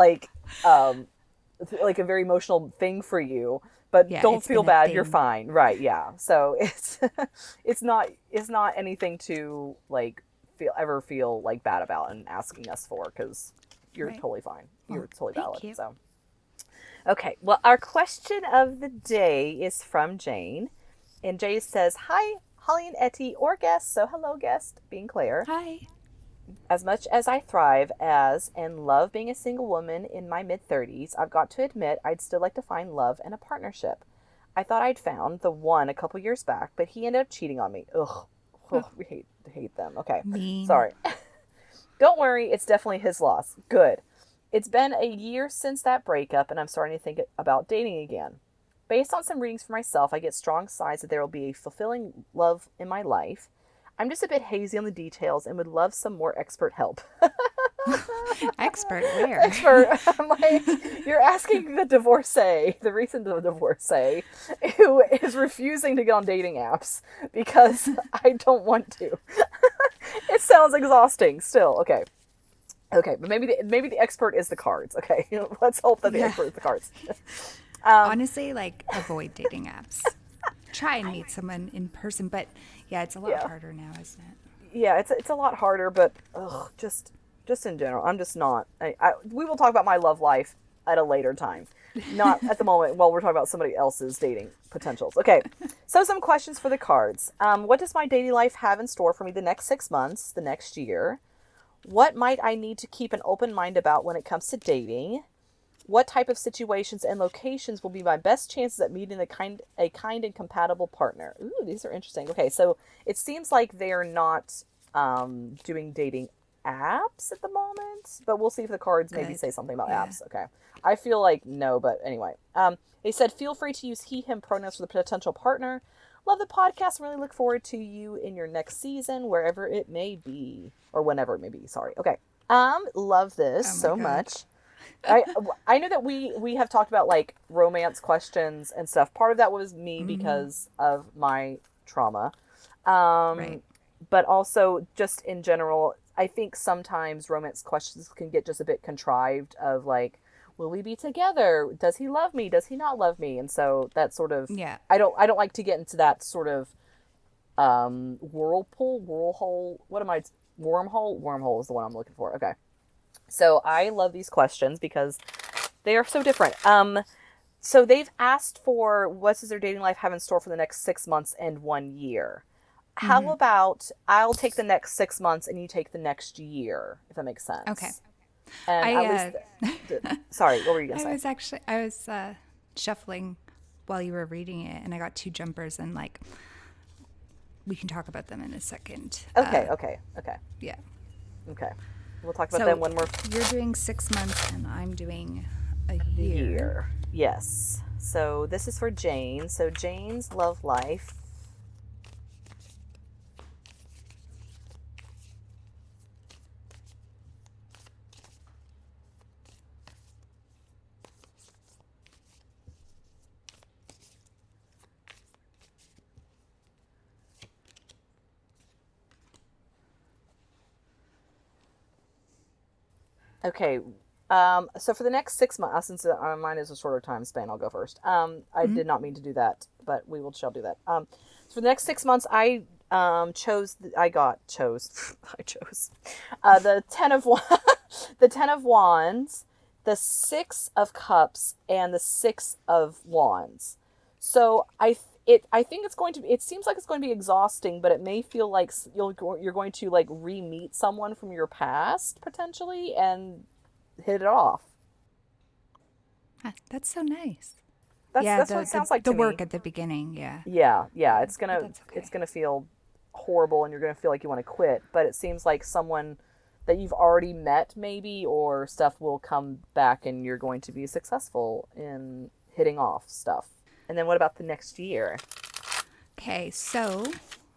a very emotional thing for you, but don't feel bad, you're fine, right? So it's not anything to like feel like bad about and asking us for, because you're totally fine. You're totally valid. You. So okay, well, our question of the day is from Jane, and Jane says, hi Holly and Etty, or guest. So hello guest, being Claire. Hi. As much as I thrive as and love being a single woman in my mid-30s, I've got to admit I'd still like to find love and a partnership. I thought I'd found the one a couple years back, but he ended up cheating on me. Ugh, we hate them. Okay, mean. Sorry. Don't worry, it's definitely his loss. Good. It's been a year since that breakup, and I'm starting to think about dating again. Based on some readings for myself, I get strong signs that there will be a fulfilling love in my life. I'm just a bit hazy on the details and would love some more expert help. Expert where? Expert. I'm like, you're asking the divorcee, the recent divorcee, who is refusing to get on dating apps because I don't want to. It sounds exhausting still. Okay, but maybe the expert is the cards. Okay, let's hope that the expert is the cards. Honestly, like, avoid dating apps. Try and meet someone in person, but it's a lot harder now, isn't it? Yeah, it's a lot harder, but just in general, I'm just not. We will talk about my love life at a later time, not at the moment while we're talking about somebody else's dating potentials. Okay, so some questions for the cards. What does my dating life have in store for me the next 6 months, the next year? What might I need to keep an open mind about when it comes to dating? What type of situations and locations will be my best chances at meeting a kind and compatible partner? Ooh, these are interesting. Okay, so it seems like they're not doing dating apps at the moment, but we'll see if the cards maybe say something about apps. Okay, I feel like no, but anyway. They said feel free to use he, him pronouns for the potential partner. Love the podcast. Really look forward to you in your next season, wherever it may be, or whenever it may be. Sorry. Okay. Love this so much. I know that we have talked about like romance questions and stuff. Part of that was me because of my trauma. But also just in general, I think sometimes romance questions can get just a bit contrived of like, will we be together? Does he love me? Does he not love me? And so that sort of, I don't like to get into that sort of wormhole is the one I'm looking for. Okay. So I love these questions because they are so different. So they've asked for what does their dating life have in store for the next 6 months and 1 year. How about I'll take the next 6 months and you take the next year, if that makes sense. Okay. And sorry, what were you going to say? I was shuffling while you were reading it, and I got 2 jumpers, and like we can talk about them in a second. Okay. Yeah. Okay. We'll talk about them when we're... You're doing 6 months, and I'm doing a year. Yes. So this is for Jane. So Jane's love life. Okay. So for the next 6 months, since mine is a shorter time span, I'll go first. I Mm-hmm. did not mean to do that, but we will shall do that. So for the next 6 months, I chose the the 10 of Wands, the 6 of Cups, and the 6 of Wands. So I think it's going to be, it seems like it's going to be exhausting, but it may feel like you're going to like re-meet someone from your past potentially and hit it off. That's so nice. That's Yeah, that's what it sounds like the to me. work at the beginning. Yeah, Yeah, yeah, but that's it's okay. gonna feel horrible, and you're gonna feel like you want to quit. But it seems like someone that you've already met, maybe, or stuff will come back, and you're going to be successful in hitting off stuff. And then what about the next year? Okay, so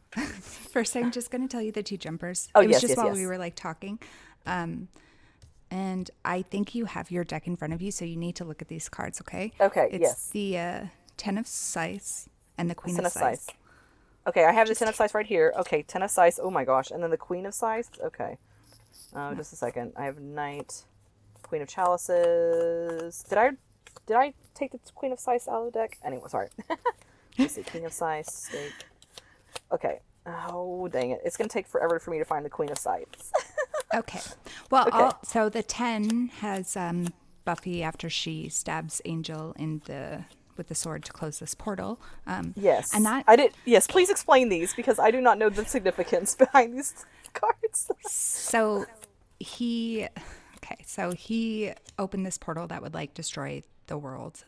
first I'm just going to tell you the two jumpers. Oh It was yes, just yes, while we yes. were like talking. Um, and I think you have your deck in front of you, so you need to look at these cards, okay? Okay, It's yes. the Ten of Scythes and the Queen Ten of of Scythes. Scythes. Okay, I have the Ten Just of Scythes right here. Okay, Ten of Scythes. Oh my gosh, and then the Queen of Scythes. Okay. Oh, just a second. I have Knight, Queen of Chalices. Did I take the Queen of Scythes out of the deck? Anyway, sorry. Let's see, King of Scythes, Stake. Okay. Oh, dang it. It's going to take forever for me to find the Queen of Scythes. Okay. Well, Okay. so the 10 has Buffy after she stabs Angel in the with the sword to close this portal. And Yes. that I did. Yes, please explain these because I do not know the significance behind these cards. so he okay, so he opened this portal that would like destroy the world.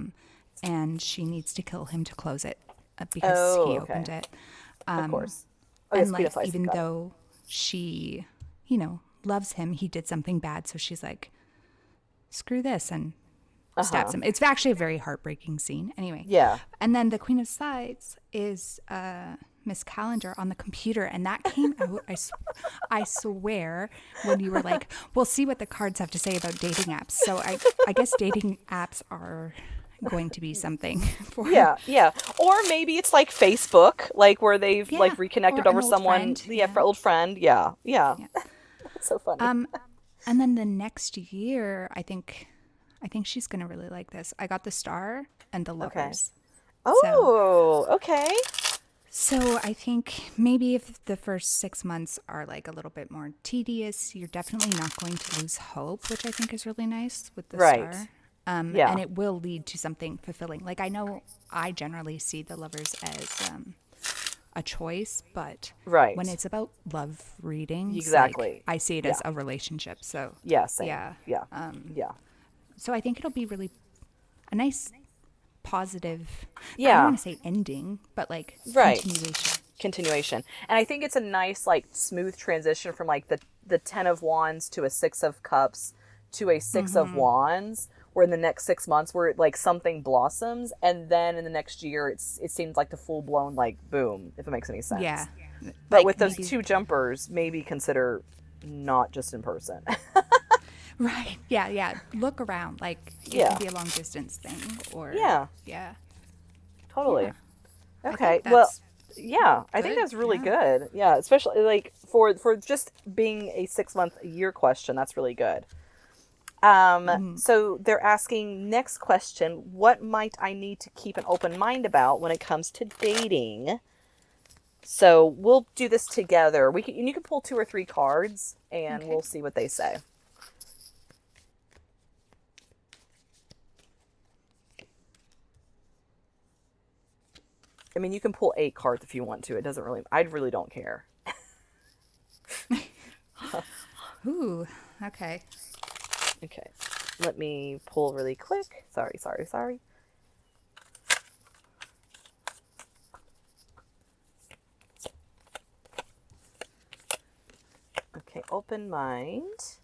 And she needs to kill him to close it because Oh, he okay. opened it. Of course. Oh, yes, And Queen of like Scythes. even Got it. though she, loves him, he did something bad, so she's like, screw this and stabs Uh-huh. him. It's actually a very heartbreaking scene. Anyway. Yeah. And then the Queen of Sides is Miss Calendar on the computer, and that came out. I swear when you were like, "We'll see what the cards have to say about dating apps." So I guess dating apps are going to be something for Yeah, yeah. Or maybe it's like Facebook, like where they've yeah, like or reconnected an over old someone, friend. yeah, Yeah, for old friend. Yeah, yeah. yeah. That's so funny. And then the next year, I think she's gonna really like this. I got the Star and the Okay. Lovers. So Oh, okay. So I think maybe if the first 6 months are like a little bit more tedious, you're definitely not going to lose hope, which I think is really nice with the Right. star. And Yeah. it will lead to something fulfilling. Like I know I generally see the lovers as a choice, but when Right. it's about love readings, like Exactly. I see it Yeah. as a relationship. So Yeah, same. yeah. Yeah. Yeah. So I think it'll be really a nice positive, I don't Yeah. want to say ending, but like Right. continuation. Continuation. And I think it's a nice like smooth transition from like the 10 of wands to a 6 of cups to a 6 of wands where in the next 6 months where like something blossoms and then in the next year it seems like the full blown like boom, if it makes any Yeah. sense. But Like with those maybe two jumpers, maybe consider not just in person. right. Yeah, yeah. Look around. Like it Yeah. could be a long distance thing or Yeah, yeah. totally. Yeah. I Okay. think Well, that's yeah, I think good. that's really Yeah. good. Yeah, especially like for just being a 6 month year question, that's really good. So they're asking next question, what might I need to keep an open mind about when it comes to dating? So we'll do this together. And you can pull 2 or 3 cards and Okay. we'll see what they say. I mean, you can pull 8 cards if you want to. It doesn't really, I really don't care. Ooh. Okay. Okay. Let me pull really quick. Sorry, sorry, sorry. Okay, open mind.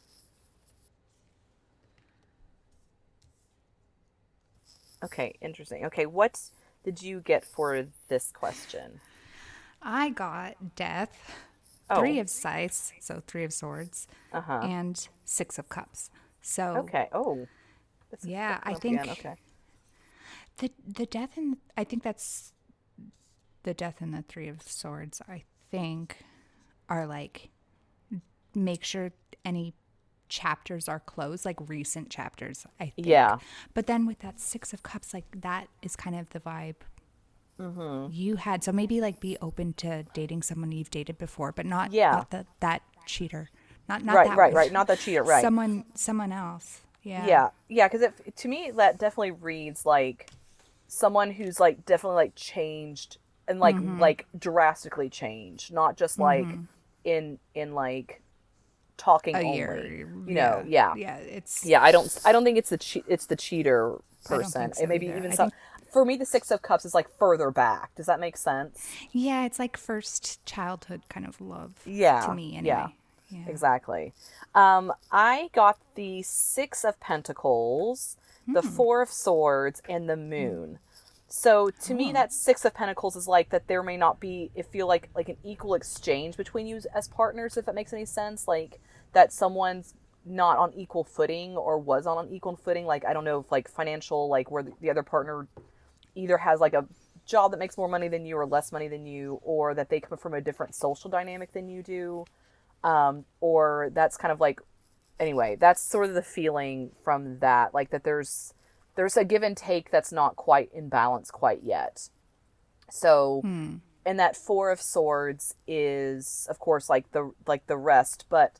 Okay, interesting. Okay, what did you get for this question? I got Death, Three Oh, of Scythes, so Three of Swords, uh-huh. and Six of Cups. So Okay. Oh, it's yeah, I come up again. think Okay. the death and I think that's the Death and the Three of Swords. I think are like make sure any chapters are closed, like recent chapters, I think. Yeah. But then with that Six of Cups, like that is kind of the vibe you had. So maybe like be open to dating someone you've dated before, but not that cheater. Not Right, that right, one. right. Not the cheater, right. Someone else. Yeah. Yeah. Yeah, because to me, that definitely reads like someone who's like definitely like changed and like drastically changed, not just like in like talking A only. year. You know, yeah. Yeah, it's Yeah, I don't think it's the cheater I don't person. think so And maybe either. even I some think for me the Six of Cups is like further back. Does that make sense? yeah, it's like first childhood kind of love Yeah. to me Yeah. anyway. Yeah. Exactly. I got the Six of Pentacles, the Four of Swords, and the Moon. So to me, that Six of Pentacles is like that there may not be, it feel like an equal exchange between you as partners, if that makes any sense. Like that someone's not on equal footing or was on equal footing. Like, I don't know if like financial, like where the other partner either has like a job that makes more money than you or less money than you, or that they come from a different social dynamic than you do. Or that's kind of like, anyway, that's sort of the feeling from that, like that there's a give and take that's not quite in balance quite yet. So, and that Four of Swords is, of course, like the rest, but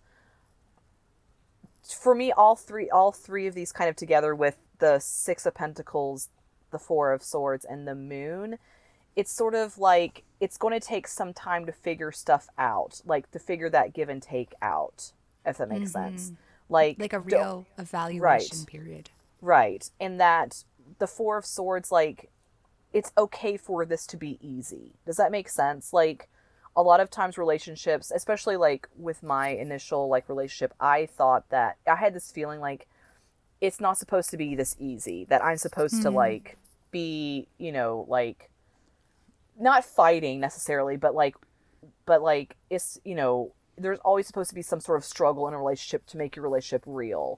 for me, all three of these kind of together with the Six of Pentacles, the Four of Swords, and the Moon, it's sort of like it's going to take some time to figure stuff out, like to figure that give and take out, if that makes sense. Like a real evaluation period. Right. And that the Four of Swords, like, it's okay for this to be easy. Does that make sense? Like, a lot of times relationships, especially like with my initial like relationship, I thought that I had this feeling like it's not supposed to be this easy, that I'm supposed to like be, like not fighting necessarily, but like it's, there's always supposed to be some sort of struggle in a relationship to make your relationship real.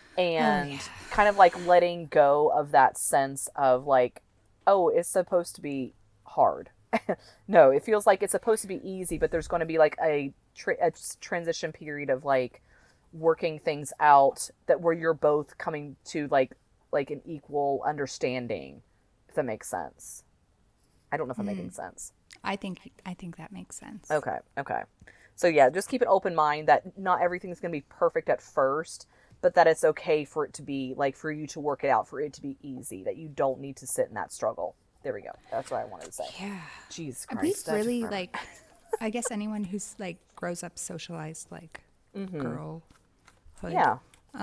And kind of like letting go of that sense of like, oh, it's supposed to be hard. No, it feels like it's supposed to be easy, but there's going to be like a transition period of like working things out that where you're both coming to like an equal understanding, if that makes sense. I don't know if I'm making sense. I think that makes sense. Okay. So yeah, just keep an open mind that not everything's going to be perfect at first, but that it's okay for it to be like, for you to work it out, for it to be easy, that you don't need to sit in that struggle. There we go. That's what I wanted to say. Yeah. Jesus We've Christ. really like, I guess anyone who's like grows up socialized like girlhood. Yeah.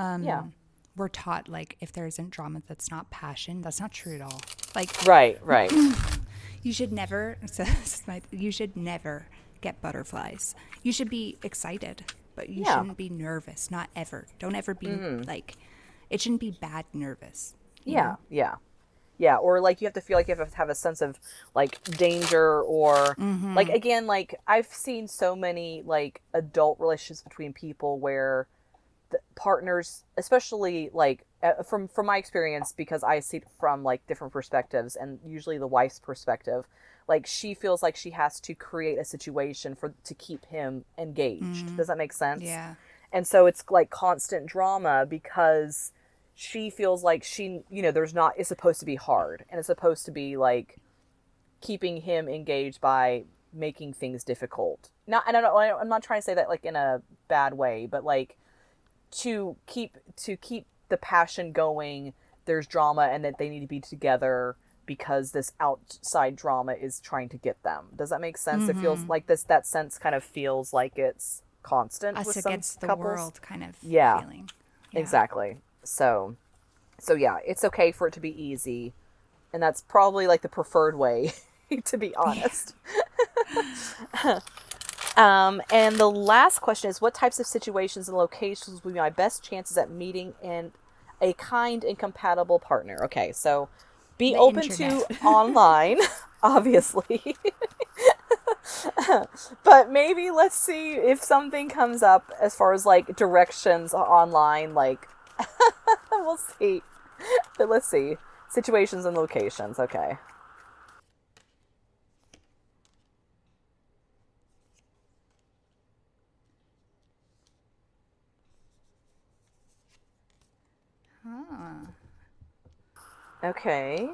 We're taught like if there isn't drama, that's not passion. That's not true at all. Like Right. you should never. You should never get butterflies. You should be excited, but you shouldn't be nervous. Not ever. Don't ever be like. It shouldn't be bad nervous. You know? Yeah, or like you have to feel like you have to have a sense of like danger or like, again, like I've seen so many like adult relationships between people where the partners, especially like from my experience, because I see it from like different perspectives, and usually the wife's perspective, like she feels like she has to create a situation to keep him engaged. Does that make sense? Yeah. And so it's like constant drama because she feels like it's supposed to be hard, and it's supposed to be like keeping him engaged by making things difficult. I'm not trying to say that like in a bad way, but like to keep the passion going, there's drama, and that they need to be together because this outside drama is trying to get them. Does that make sense? It feels like that sense kind of feels like it's constant Us with against some the couples. world kind of Yeah. feeling. Exactly. So yeah, it's okay for it to be easy, and that's probably like the preferred way, to be honest. And the last question is, what types of situations and locations will be my best chances at meeting in a kind and compatible partner? Okay, so be The open internet. to online, obviously. But maybe let's see if something comes up as far as like directions online, like we'll see. But let's see. Situations and locations. Okay. Okay.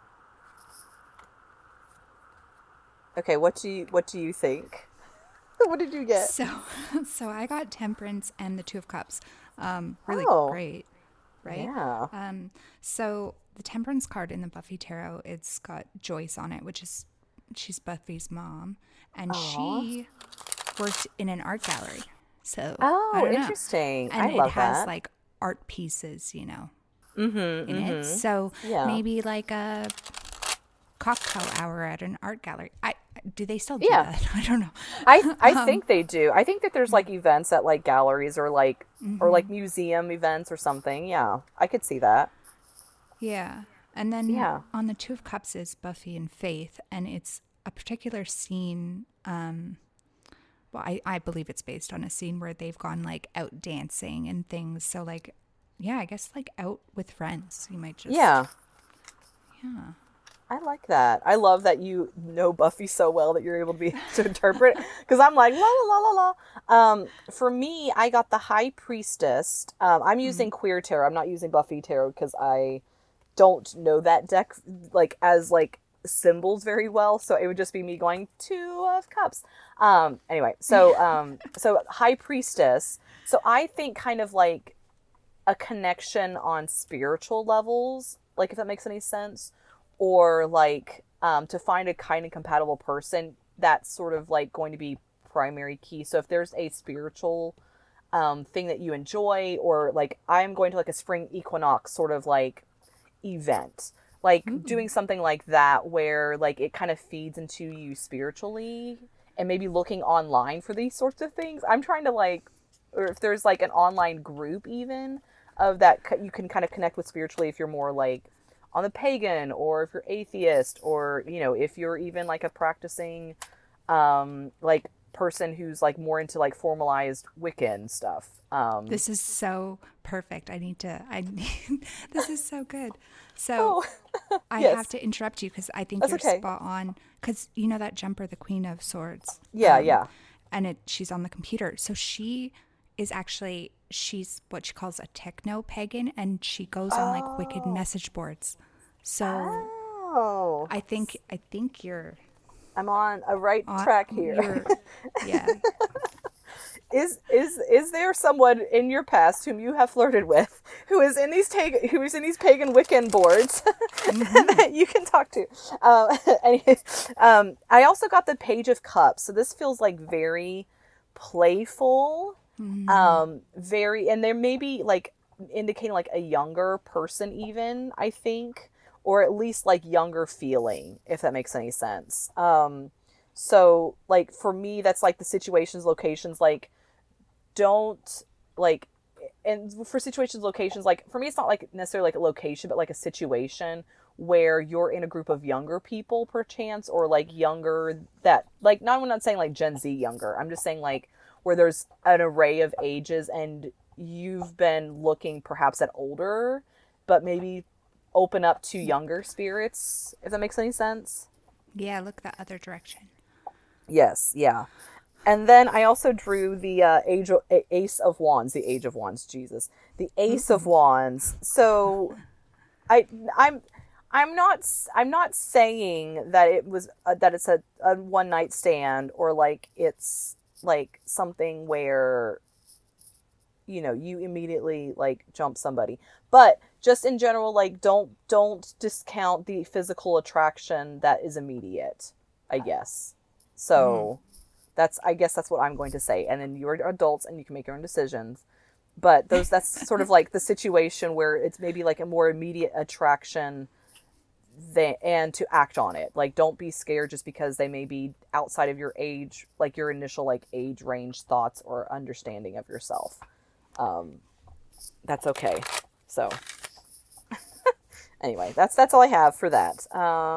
Okay, what do you think? What did you get? So, so I got Temperance and the Two of Cups. Really Oh, great, right? yeah. So the Temperance card in the Buffy Tarot, it's got Joyce on it, which is she's Buffy's mom, and Aw. she worked in an art gallery. So I Oh, don't know, interesting. I and it love has that. like art pieces, Mm-hmm, in it. mm-hmm. So Yeah. maybe like a cocktail hour at an art gallery. I do they still do Yeah. that? I don't I know. think they do. I think that there's like events at like galleries or like Hmm. museum events or something. Yeah. I could see that. Yeah. And then Yeah. on the Two of Cups is Buffy and Faith, and it's a particular scene. Well, I believe it's based on a scene where they've gone like out dancing and things. So, like, yeah, I guess like out with friends. You might just, Yeah. yeah. I like that. I love that you know Buffy so well that you're able to be to interpret. Because I'm like la la la la la. For me, I got the High Priestess. I'm Mm. using Queer Tarot. I'm not using Buffy Tarot because I don't know that deck like as like symbols very well. So it would just be me going Two of Cups. Anyway, so High Priestess. So I think kind of like a connection on spiritual levels, like if that makes any sense, or like to find a kind and compatible person, that's sort of like going to be primary key. So if there's a spiritual thing that you enjoy, or like I'm going to like a spring equinox sort of like event, like doing Ooh. something like that where like it kind of feeds into you spiritually, and maybe looking online for these sorts of things. I'm trying to like, or if there's like an online group even of that you can kind of connect with spiritually if you're more like on the pagan, or if you're atheist, or if you're even like a practicing like person who's like more into like formalized Wiccan stuff. This is so perfect. I need, this is so good. So Oh, I have yes, to interrupt you because I think that's you're okay. spot on. Because you know that Jumper, the Queen of Swords, Yeah, yeah. and she's on the computer. So she is actually she's what she calls a techno pagan, and she goes on like wicked Oh, message boards. So oh, I think you're I'm on a right on track here. you're yeah. Is there someone in your past whom you have flirted with who is in these pagan Wiccan boards Mm-hmm. that you can talk to? Anyways, I also got the Page of Cups, so this feels like very playful, Mm-hmm. very, and there may be like indicating like a younger person even, I think, or at least like younger feeling, if that makes any sense. So like for me, that's like the situations, locations, like don't like, and for situations, locations, like for me it's not like necessarily like a location, but like a situation where you're in a group of younger people perchance, or like younger, that like, not, I'm not saying like Gen Z younger, I'm just saying like where there's an array of ages, and you've been looking perhaps at older, but maybe open up to younger spirits, if that makes any sense. Yeah, look the other direction. Yes, yeah. And then I also drew the Ace of Wands, the Age of Wands, Jesus, the Ace of Ooh. Wands. So I I'm I'm not saying that it was that it's a one night stand, or like it's like something where you immediately like jump somebody, but just in general, like don't discount the physical attraction that is immediate, I guess. Mm. So I guess that's what I'm going to say. And then you're adults and you can make your own decisions. But that's sort of like the situation where it's maybe like a more immediate attraction and to act on it. Like don't be scared just because they may be outside of your age, like your initial like age range thoughts or understanding of yourself. Um, that's okay. So anyway, that's all I have for that.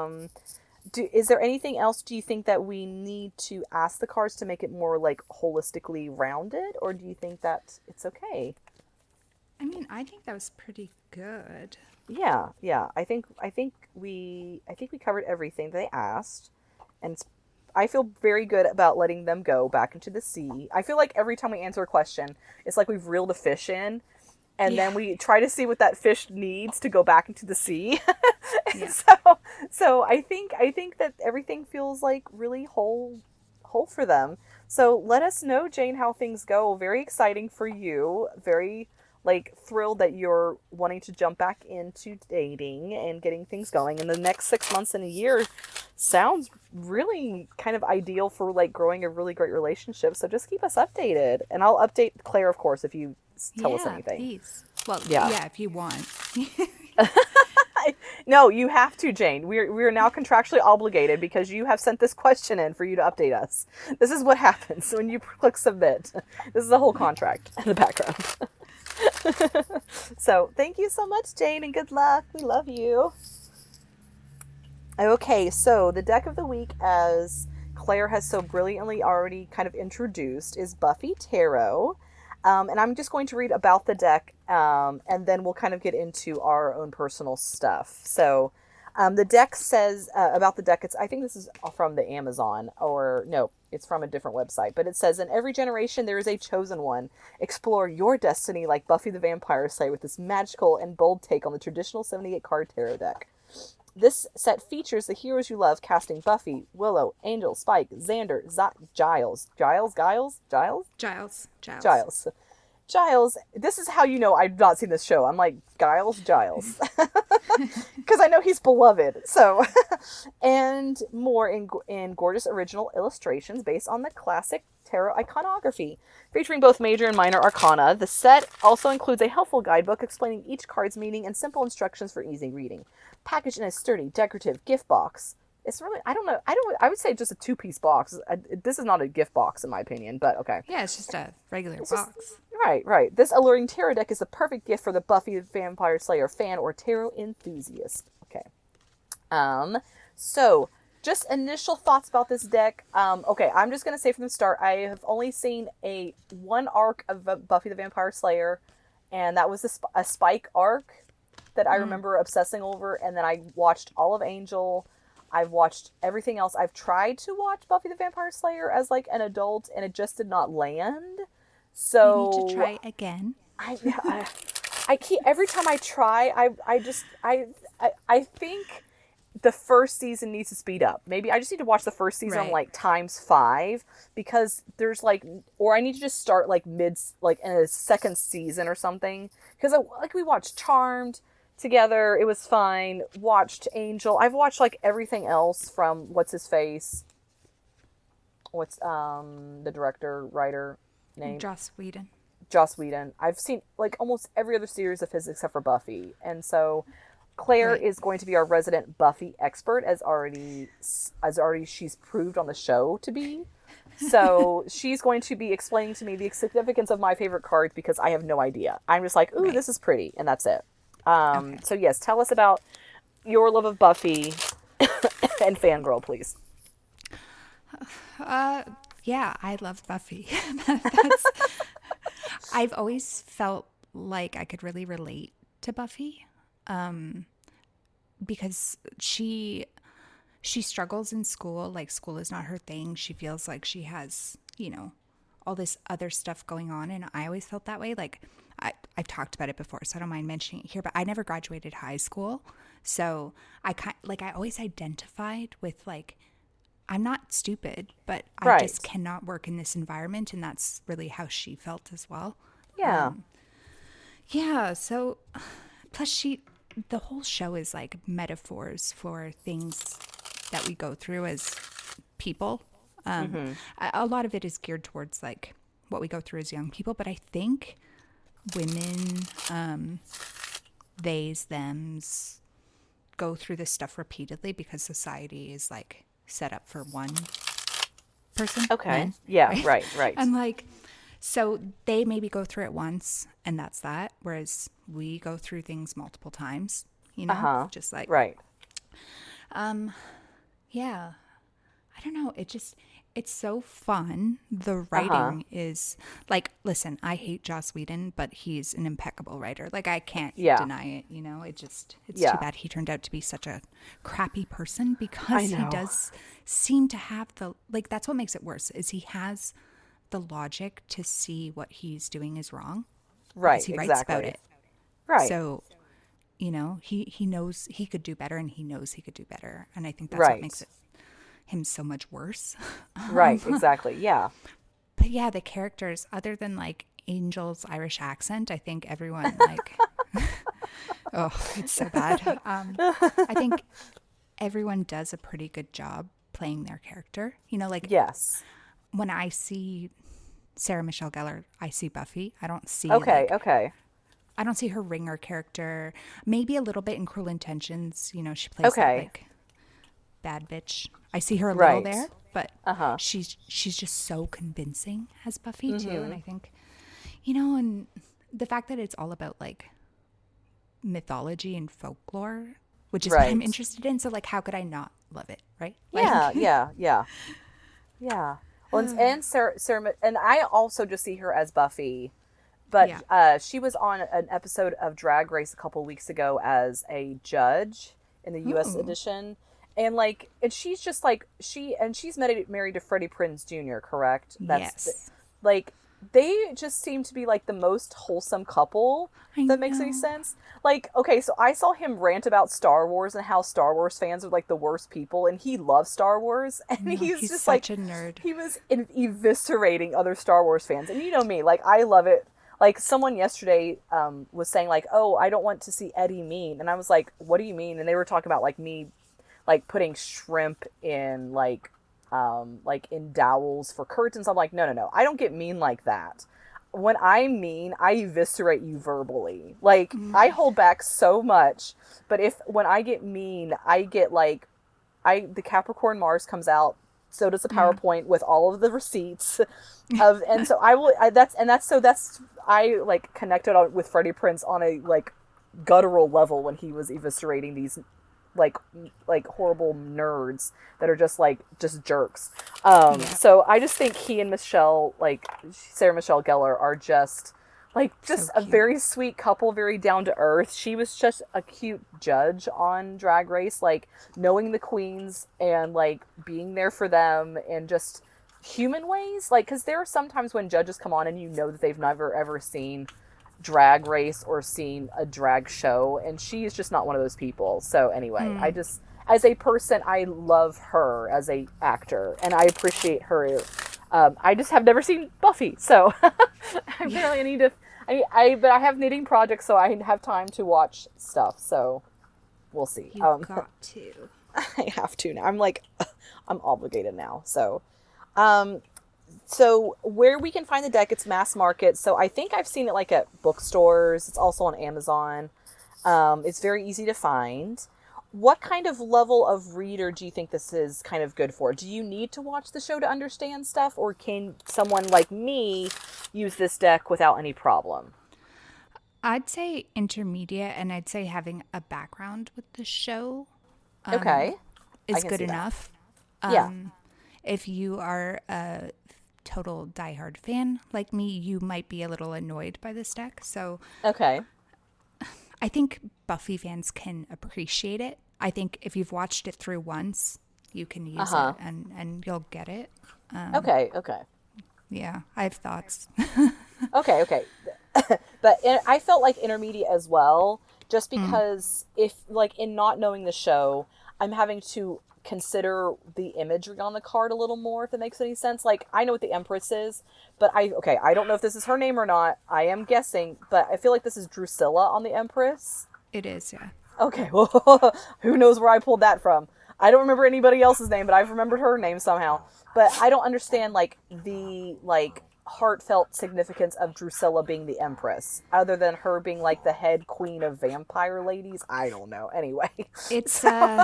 Is there anything else, do you think, that we need to ask the cards to make it more like holistically rounded, or do you think that it's okay? I mean, I think that was pretty good. Yeah, yeah. I think we covered everything they asked, and I feel very good about letting them go back into the sea. I feel like every time we answer a question, it's like we've reeled a fish in, and then we try to see what that fish needs to go back into the sea. Yeah. So I think that everything feels like really whole for them. So let us know, Jane, how things go. Very exciting for you. Very like thrilled that you're wanting to jump back into dating and getting things going. And the next 6 months and a year sounds really kind of ideal for like growing a really great relationship. So just keep us updated, and I'll update Claire, of course, if you tell us anything. Please. Well, yeah, if you want. No, you have to, Jane. We're now contractually obligated because you have sent this question in for you to update us. This is what happens when you click submit. This is a whole contract in the background. So thank you so much, Jane, and good luck. We love you. Okay, so the deck of the week, as Claire has so brilliantly already kind of introduced, is Buffy Tarot. And I'm just going to read about the deck, and then we'll kind of get into our own personal stuff. So the deck says about the deck, I think this is from the Amazon, or no, it's from a different website, but it says, in every generation there is a chosen one. Explore your destiny like Buffy the Vampire Slayer with this magical and bold take on the traditional 78 card tarot deck. This set features the heroes you love casting Buffy, Willow, Angel, Spike, Xander, Giles. Giles. This is how you know I've not seen this show. I'm like, Giles. Because I know he's beloved. So, and more in gorgeous original illustrations based on the classic tarot iconography, featuring both major and minor arcana. The set also includes a helpful guidebook explaining each card's meaning and simple instructions for easy reading. Packaged in a sturdy, decorative gift box. It's really, I would say just a 2-piece box. This is not a gift box in my opinion, but okay. Yeah, it's just a regular box. Right. This alluring tarot deck is the perfect gift for the Buffy the Vampire Slayer fan or tarot enthusiast. Okay. So just initial thoughts about this deck. Okay, I'm just going to say from the start, I have only seen one arc of Buffy the Vampire Slayer, and that was a Spike arc that I remember obsessing over, and then I watched all of Angel. I've watched everything else. I've tried to watch Buffy the Vampire Slayer as like an adult, and it just did not land. So you need to try again. I keep, every time I try, I think the first season needs to speed up. Maybe I just need to watch the first season on like ×5, because there's like, or I need to just start like in a second season or something. Because we watched Charmed together, it was fine. Watched Angel. I've watched like everything else from what's the director, writer name? Joss Whedon. I've seen like almost every other series of his except for Buffy, and so Claire is going to be our resident Buffy expert, as already she's proved on the show to be. So she's going to be explaining to me the significance of my favorite cards, because I have no idea. I'm just like, ooh, this is pretty, and that's it. So yes, tell us about your love of Buffy and fangirl, please. Yeah, I love Buffy. I've always felt like I could really relate to Buffy, because she struggles in school. Like, school is not her thing. She feels like she has, all this other stuff going on. And I always felt that way. Like, I've talked about it before, so I don't mind mentioning it here, but I never graduated high school. So I always identified with like, I'm not stupid, but I just cannot work in this environment. And that's really how she felt as well. Yeah. So plus the whole show is like metaphors for things that we go through as people. A lot of it is geared towards like what we go through as young people, but I think women, theys, thems, go through this stuff repeatedly because society is like set up for one person. Okay. Men, yeah. Right. And like, so they maybe go through it once and that's that. Whereas we go through things multiple times, just like, right. Yeah, I don't know. It's so fun. The writing is like, listen, I hate Joss Whedon, but he's an impeccable writer. Like, I can't deny it. It's too bad he turned out to be such a crappy person, because he does seem to have that's what makes it worse, is he has the logic to see what he's doing is wrong. Right. He writes about it Right. So, he knows he could do better, and he knows he could do better. And I think that's what makes Right. him so much worse. Right. Exactly. Yeah. But yeah, the characters, other than like Angel's Irish accent, I think everyone like, oh, it's so bad. I think everyone does a pretty good job playing their character. Like Yes. when I see Sarah Michelle Gellar, I see Buffy. I don't see Okay. Okay. I don't see her ringer character. Maybe a little bit in Cruel Intentions. She plays that Okay. like bad bitch. I see her a little Right. there, but Uh-huh. she's just so convincing as Buffy too. Mm-hmm. And I think, and the fact that it's all about like mythology and folklore, which is what I'm Right. interested in. So like, how could I not love it, right? Yeah. Like, Yeah. Yeah. Yeah. Well, and Sarah, and I also just see her as Buffy, but yeah. she was on an episode of Drag Race a couple weeks ago as a judge in the U.S. Ooh, edition, and she's just like she's married to Freddie Prinze Jr. Correct? yes. Like they just seem to be like the most wholesome couple. I That makes any know. sense. Like, okay, so I saw him rant about Star Wars and how Star Wars fans are like the worst people, and he loves Star Wars, and No, he's he's just like such a nerd. he was eviscerating other Star Wars fans, and you know me, like I love it. Like someone yesterday was saying like, "Oh, I don't want to see Eddie mean," and I was like, "What do you mean?" And they were talking about like me, like putting shrimp in like in dowels for curtains. I'm like, no, no, no, I don't get mean like that. When I mean, I eviscerate you verbally. Like I hold back so much, but when I get mean, I get like the Capricorn Mars comes out. So does the PowerPoint with all of the receipts and so that's I like connected with Freddie Prinze on a like guttural level when he was eviscerating these like horrible nerds that are just jerks. Yeah. So I just think he and Sarah Michelle Gellar are just So a cute. very sweet couple, very down to earth. She was just a cute judge on Drag Race, like knowing the queens and like being there for them and just human ways. Like, because there are sometimes when judges come on and you know that they've never ever seen Drag Race or seen a drag show, and she is just not one of those people. So anyway, I just, as a person, I love her as a actor and I appreciate her. I just have never seen Buffy, so apparently I need to. But I have knitting projects, so I have time to watch stuff. So we'll see. You got to. I have to now. I'm obligated now. So where we can find the deck, it's mass market. So I think I've seen it like at bookstores. It's also on Amazon. It's very easy to find. What kind of level of reader do you think this is kind of good for? Do you need to watch the show to understand stuff, or can someone like me use this deck without any problem? I'd say intermediate, and I'd say having a background with the show Okay. I is can good see that. enough. Yeah. If you are a total diehard fan like me, you might be a little annoyed by this deck. So Okay. I think Buffy fans can appreciate it. I think if you've watched it through once, you can use it and you'll get it. Okay. Okay. Yeah, I have thoughts. Okay. Okay. But I felt like intermediate as well, just because if like in not knowing the show, I'm having to consider the imagery on the card a little more, if that makes any sense. Like I know what the Empress is, but I don't know if this is her name or not. I am guessing, but I feel like this is Drusilla on the Empress. It is, yeah. Okay, well, who knows where I pulled that from? I don't remember anybody else's name, but I've remembered her name somehow. But I don't understand like the heartfelt significance of Drusilla being the Empress, other than her being like the head queen of vampire ladies. I don't know. Anyway, It's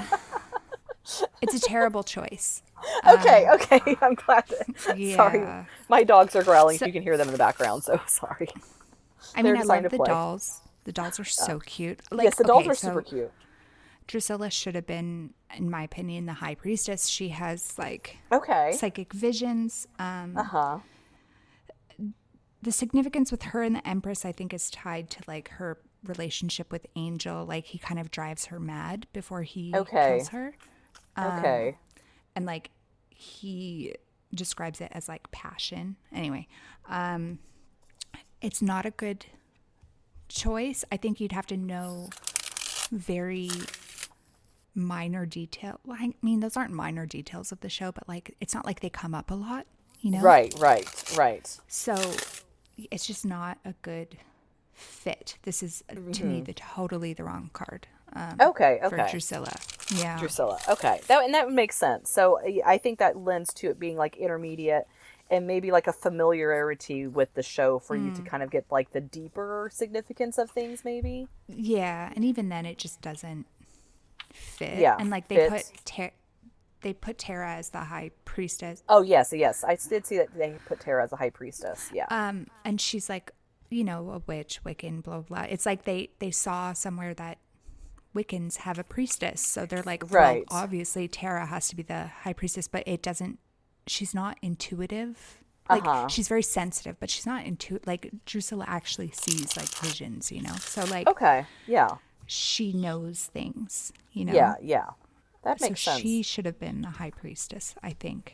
it's a terrible choice. okay, I'm glad. Yeah. Sorry, my dogs are growling. So- If you can hear them in the background, so sorry. I They're mean, I designed love to the play. dolls. The dolls are so cute. Like, Yes, the dolls okay, are so super cute. Drusilla should have been, in my opinion, the high priestess. She has like Okay. psychic visions. Uh-huh. The significance with her and the Empress, I think, is tied to like her relationship with Angel. Like he kind of drives her mad before he Okay. kills her. Okay. And like he describes it as like passion. Anyway, it's not a good choice. I think you'd have to know very minor detail. Well, I mean, those aren't minor details of the show, but like, it's not like they come up a lot, you know? Right. So it's just not a good fit. This is, to me, totally the wrong card. Okay. For Drusilla. Yeah. Drusilla. Okay. That would make sense. So I think that lends to it being like intermediate and maybe like a familiarity with the show for you to kind of get like the deeper significance of things, maybe. Yeah. And even then, it just doesn't fit. Yeah. And like they put Tara as the high priestess. Oh, yes. I did see that they put Tara as a high priestess. Yeah. And she's like, you know, a witch, Wiccan, blah, blah. It's like they saw somewhere that Wiccans have a priestess. So they're like, well, obviously Tara has to be the high priestess, but it doesn't, she's not intuitive. Like, she's very sensitive, but she's not intuitive. Like, Drusilla actually sees, like, visions, you know? So, like, okay. Yeah. She knows things, you know? Yeah. That makes sense. So she should have been a high priestess, I think.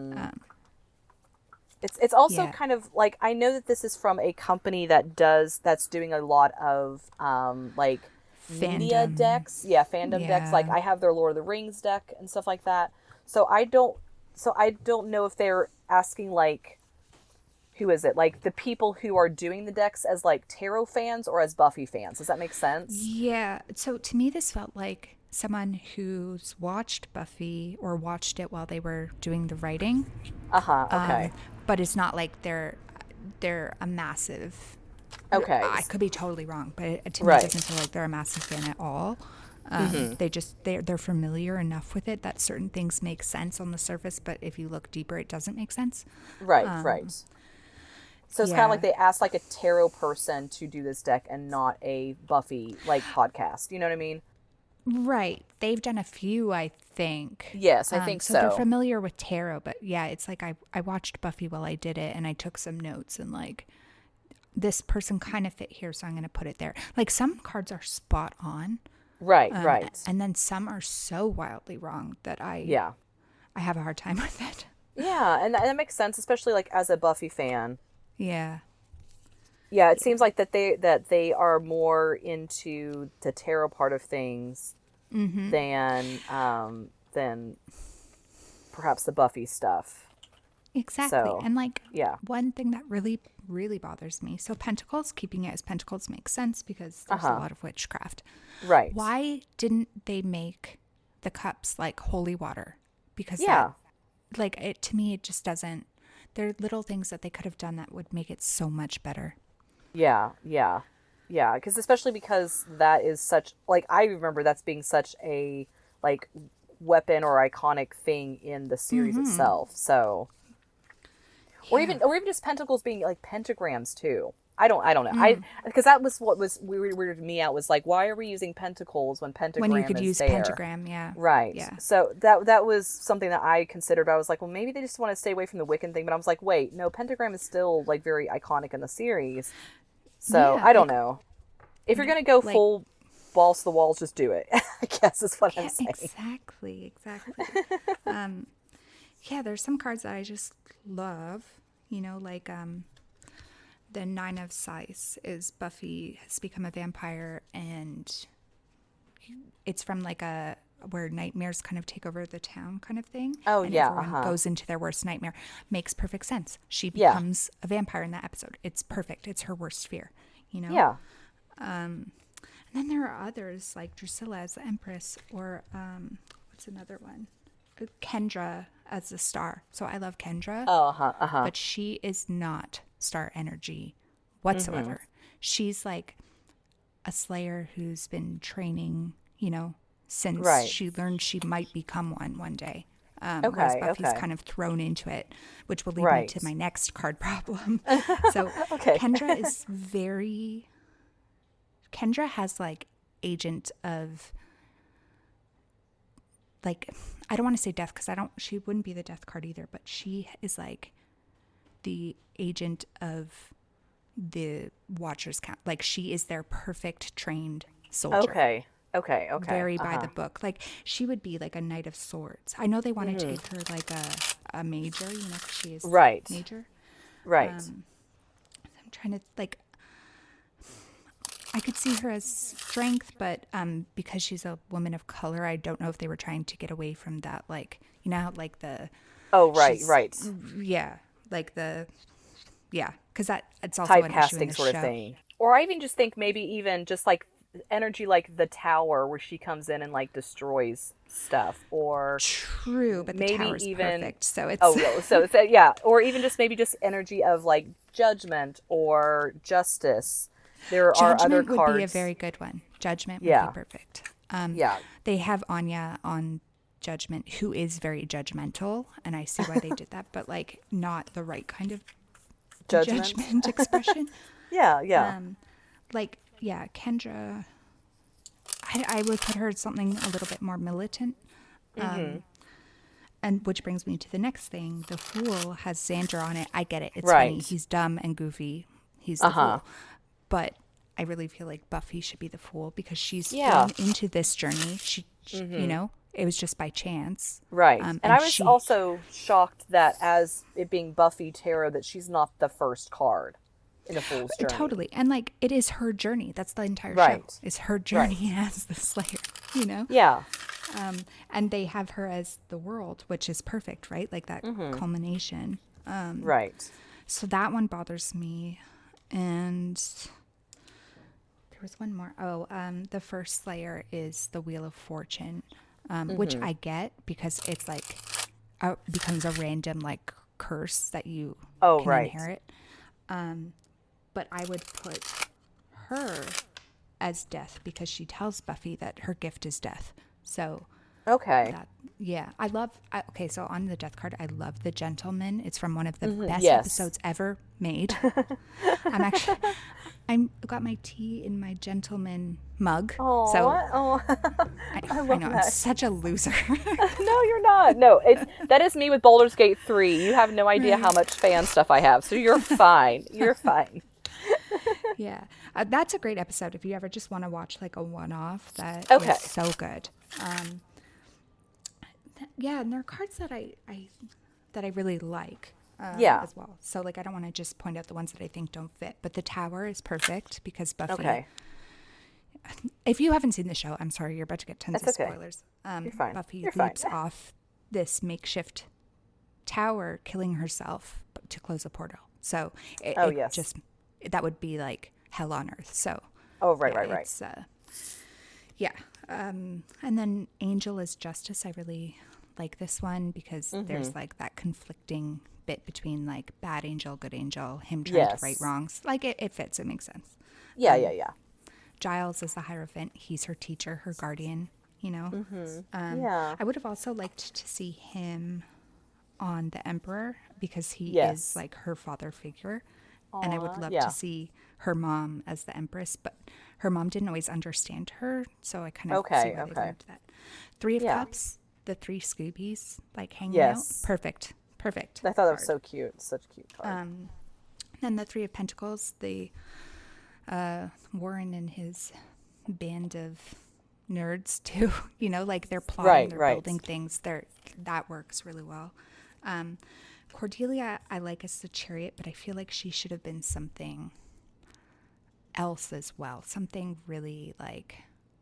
It's also kind of like, I know that this is from a company that's doing a lot of like media decks, fandom decks. Like I have their Lord of the Rings deck and stuff like that. So I don't know if they're asking like, who is it? Like the people who are doing the decks as like tarot fans or as Buffy fans. Does that make sense? Yeah. So to me, this felt like someone who's watched Buffy or watched it while they were doing the writing. Okay. But it's not like they're a massive. Okay. I could be totally wrong, but to me it doesn't feel like they're a massive fan at all. They're familiar enough with it that certain things make sense on the surface, but if you look deeper, it doesn't make sense. Right. So it's kind of like they asked like a tarot person to do this deck and not a Buffy like podcast. You know what I mean? Right. They've done a few, I think. Yes, I think so. So they're familiar with tarot, but yeah, it's like I watched Buffy while I did it and I took some notes and like this person kind of fit here, so I'm going to put it there. Like some cards are spot on. Right. And then some are so wildly wrong that I have a hard time with it. Yeah, and that makes sense, especially like as a Buffy fan. Yeah. Yeah, it seems like that they are more into the tarot part of things than perhaps the Buffy stuff. Exactly. So, and like one thing that really, really bothers me. So Pentacles, keeping it as Pentacles makes sense because there's a lot of witchcraft. Right. Why didn't they make the cups like holy water? Because to me it just doesn't. There are little things that they could have done that would make it so much better. Yeah. Because especially because that is such like I remember that's being such a like weapon or iconic thing in the series itself. So, or even just pentacles being like pentagrams too. I don't know. Because that was what was weirded me out was like, why are we using pentacles when pentagram when you could is use there? pentagram? Yeah. Right. Yeah. So that was something that I considered. I was like, well, maybe they just want to stay away from the Wiccan thing. But I was like, wait, no, pentagram is still like very iconic in the series. So I don't know. If you're gonna go full balls to the walls, just do it. I guess is what I'm saying. Exactly. There's some cards that I just love. You know, like the Nine of Scythes is Buffy has become a vampire, and it's from like where nightmares kind of take over the town kind of thing. Oh, and yeah. Everyone goes into their worst nightmare. Makes perfect sense. She becomes a vampire in that episode. It's perfect. It's her worst fear, you know? Yeah. And then there are others like Drusilla as the Empress or what's another one? Kendra as the Star. So I love Kendra. But she is not Star energy whatsoever. She's like a Slayer who's been training, you know, since she learned she might become one day. Whereas Buffy's kind of thrown into it, which will lead me to my next card problem. So Kendra has like agent of like, I don't want to say death because she wouldn't be the death card either, but she is like the agent of the Watchers count. Like she is their perfect trained soldier. Okay. Very by the book. Like she would be like a Knight of Swords. I know they wanted to make her like a major, you know, because she is major. Right. I'm trying to like, I could see her as strength, but because she's a woman of color, I don't know if they were trying to get away from that, like, you know, how, like Oh, right, she's, right. yeah, like because it's also an issue in Typecasting the sort of show. thing. Or I even just think maybe even just like energy like the tower where she comes in and like destroys stuff, or True, but the maybe tower's even perfect, so it's oh well, so yeah, or even just maybe just energy of like judgment or justice. There are other Judgment would be a cards. very good one. Judgment would be Yeah, perfect. yeah. They have Anya on Judgment, who is very judgmental, and I see why they did that, but like not the right kind of Judgment. judgment expression. Yeah, yeah. Like, yeah, Kendra, I would put her as something a little bit more militant. And which brings me to the next thing. The Fool has Xander on it. I get it. It's funny. Right. He's dumb and goofy. He's the Uh-huh. Fool. But I really feel like Buffy should be the Fool because she's Yeah. thrown into this journey. You know, it was just by chance. Right. And And I was also shocked that as it being Buffy Tara that she's not the first card in a Fool's journey. Totally. And like, it is her journey. That's the entire Right. show. It's her journey as the Slayer, you know? Yeah. And they have her as the world, which is perfect, right? Like that culmination. Right. So that one bothers me. And there was one more. Oh, the first Slayer is the Wheel of Fortune, which I get because it's like becomes a random like curse that you Oh, can right. inherit. But I would put her as death because she tells Buffy that her gift is death. So Okay. that, yeah, okay, so on the death card, I love The Gentleman. It's from one of the best Yes. episodes ever made. I'm got my tea in my Gentleman mug. Oh, So oh. I love know, I'm that. such a loser. No, you're not. No, that is me with Baldur's Gate 3. You have no idea how much fan stuff I have, so you're fine. You're fine. Yeah. That's a great episode if you ever just want to watch like a one-off. That Okay. is so good. Yeah, and there are cards that I really like Yeah. as well. So like I don't want to just point out the ones that I think don't fit, but the Tower is perfect because Buffy. Okay. If you haven't seen the show, I'm sorry, you're about to get tons That's of okay. spoilers. You're fine. Buffy You're fine. leaps off this makeshift tower, killing herself to close a portal. So yes. that would be like hell on earth. So Oh, right, yeah, right, right. it's, yeah. And then Angel is Justice. I really like this one because there's like that conflicting bit between like bad angel, good angel, him trying to Yes. right wrongs. Like it fits. It makes sense. Yeah, yeah, yeah. Giles is the Hierophant. He's her teacher, her guardian, you know? Yeah. I would have also liked to see him on the Emperor because he Yes. is like her father figure. And I would love yeah. to see her mom as the Empress, but her mom didn't always understand her. So I kind of see Okay, why they okay. moved that. Three of Yeah. Cups, the three Scoobies, like hanging Yes. out. Perfect. Perfect. I thought that was card. so cute. Such a cute card. Then the Three of Pentacles, the Warren and his band of nerds too. You know, like they're plotting, Right, they're right. building things. That works really well. Cordelia, I like as the Chariot, but I feel like she should have been something else as well. Something really like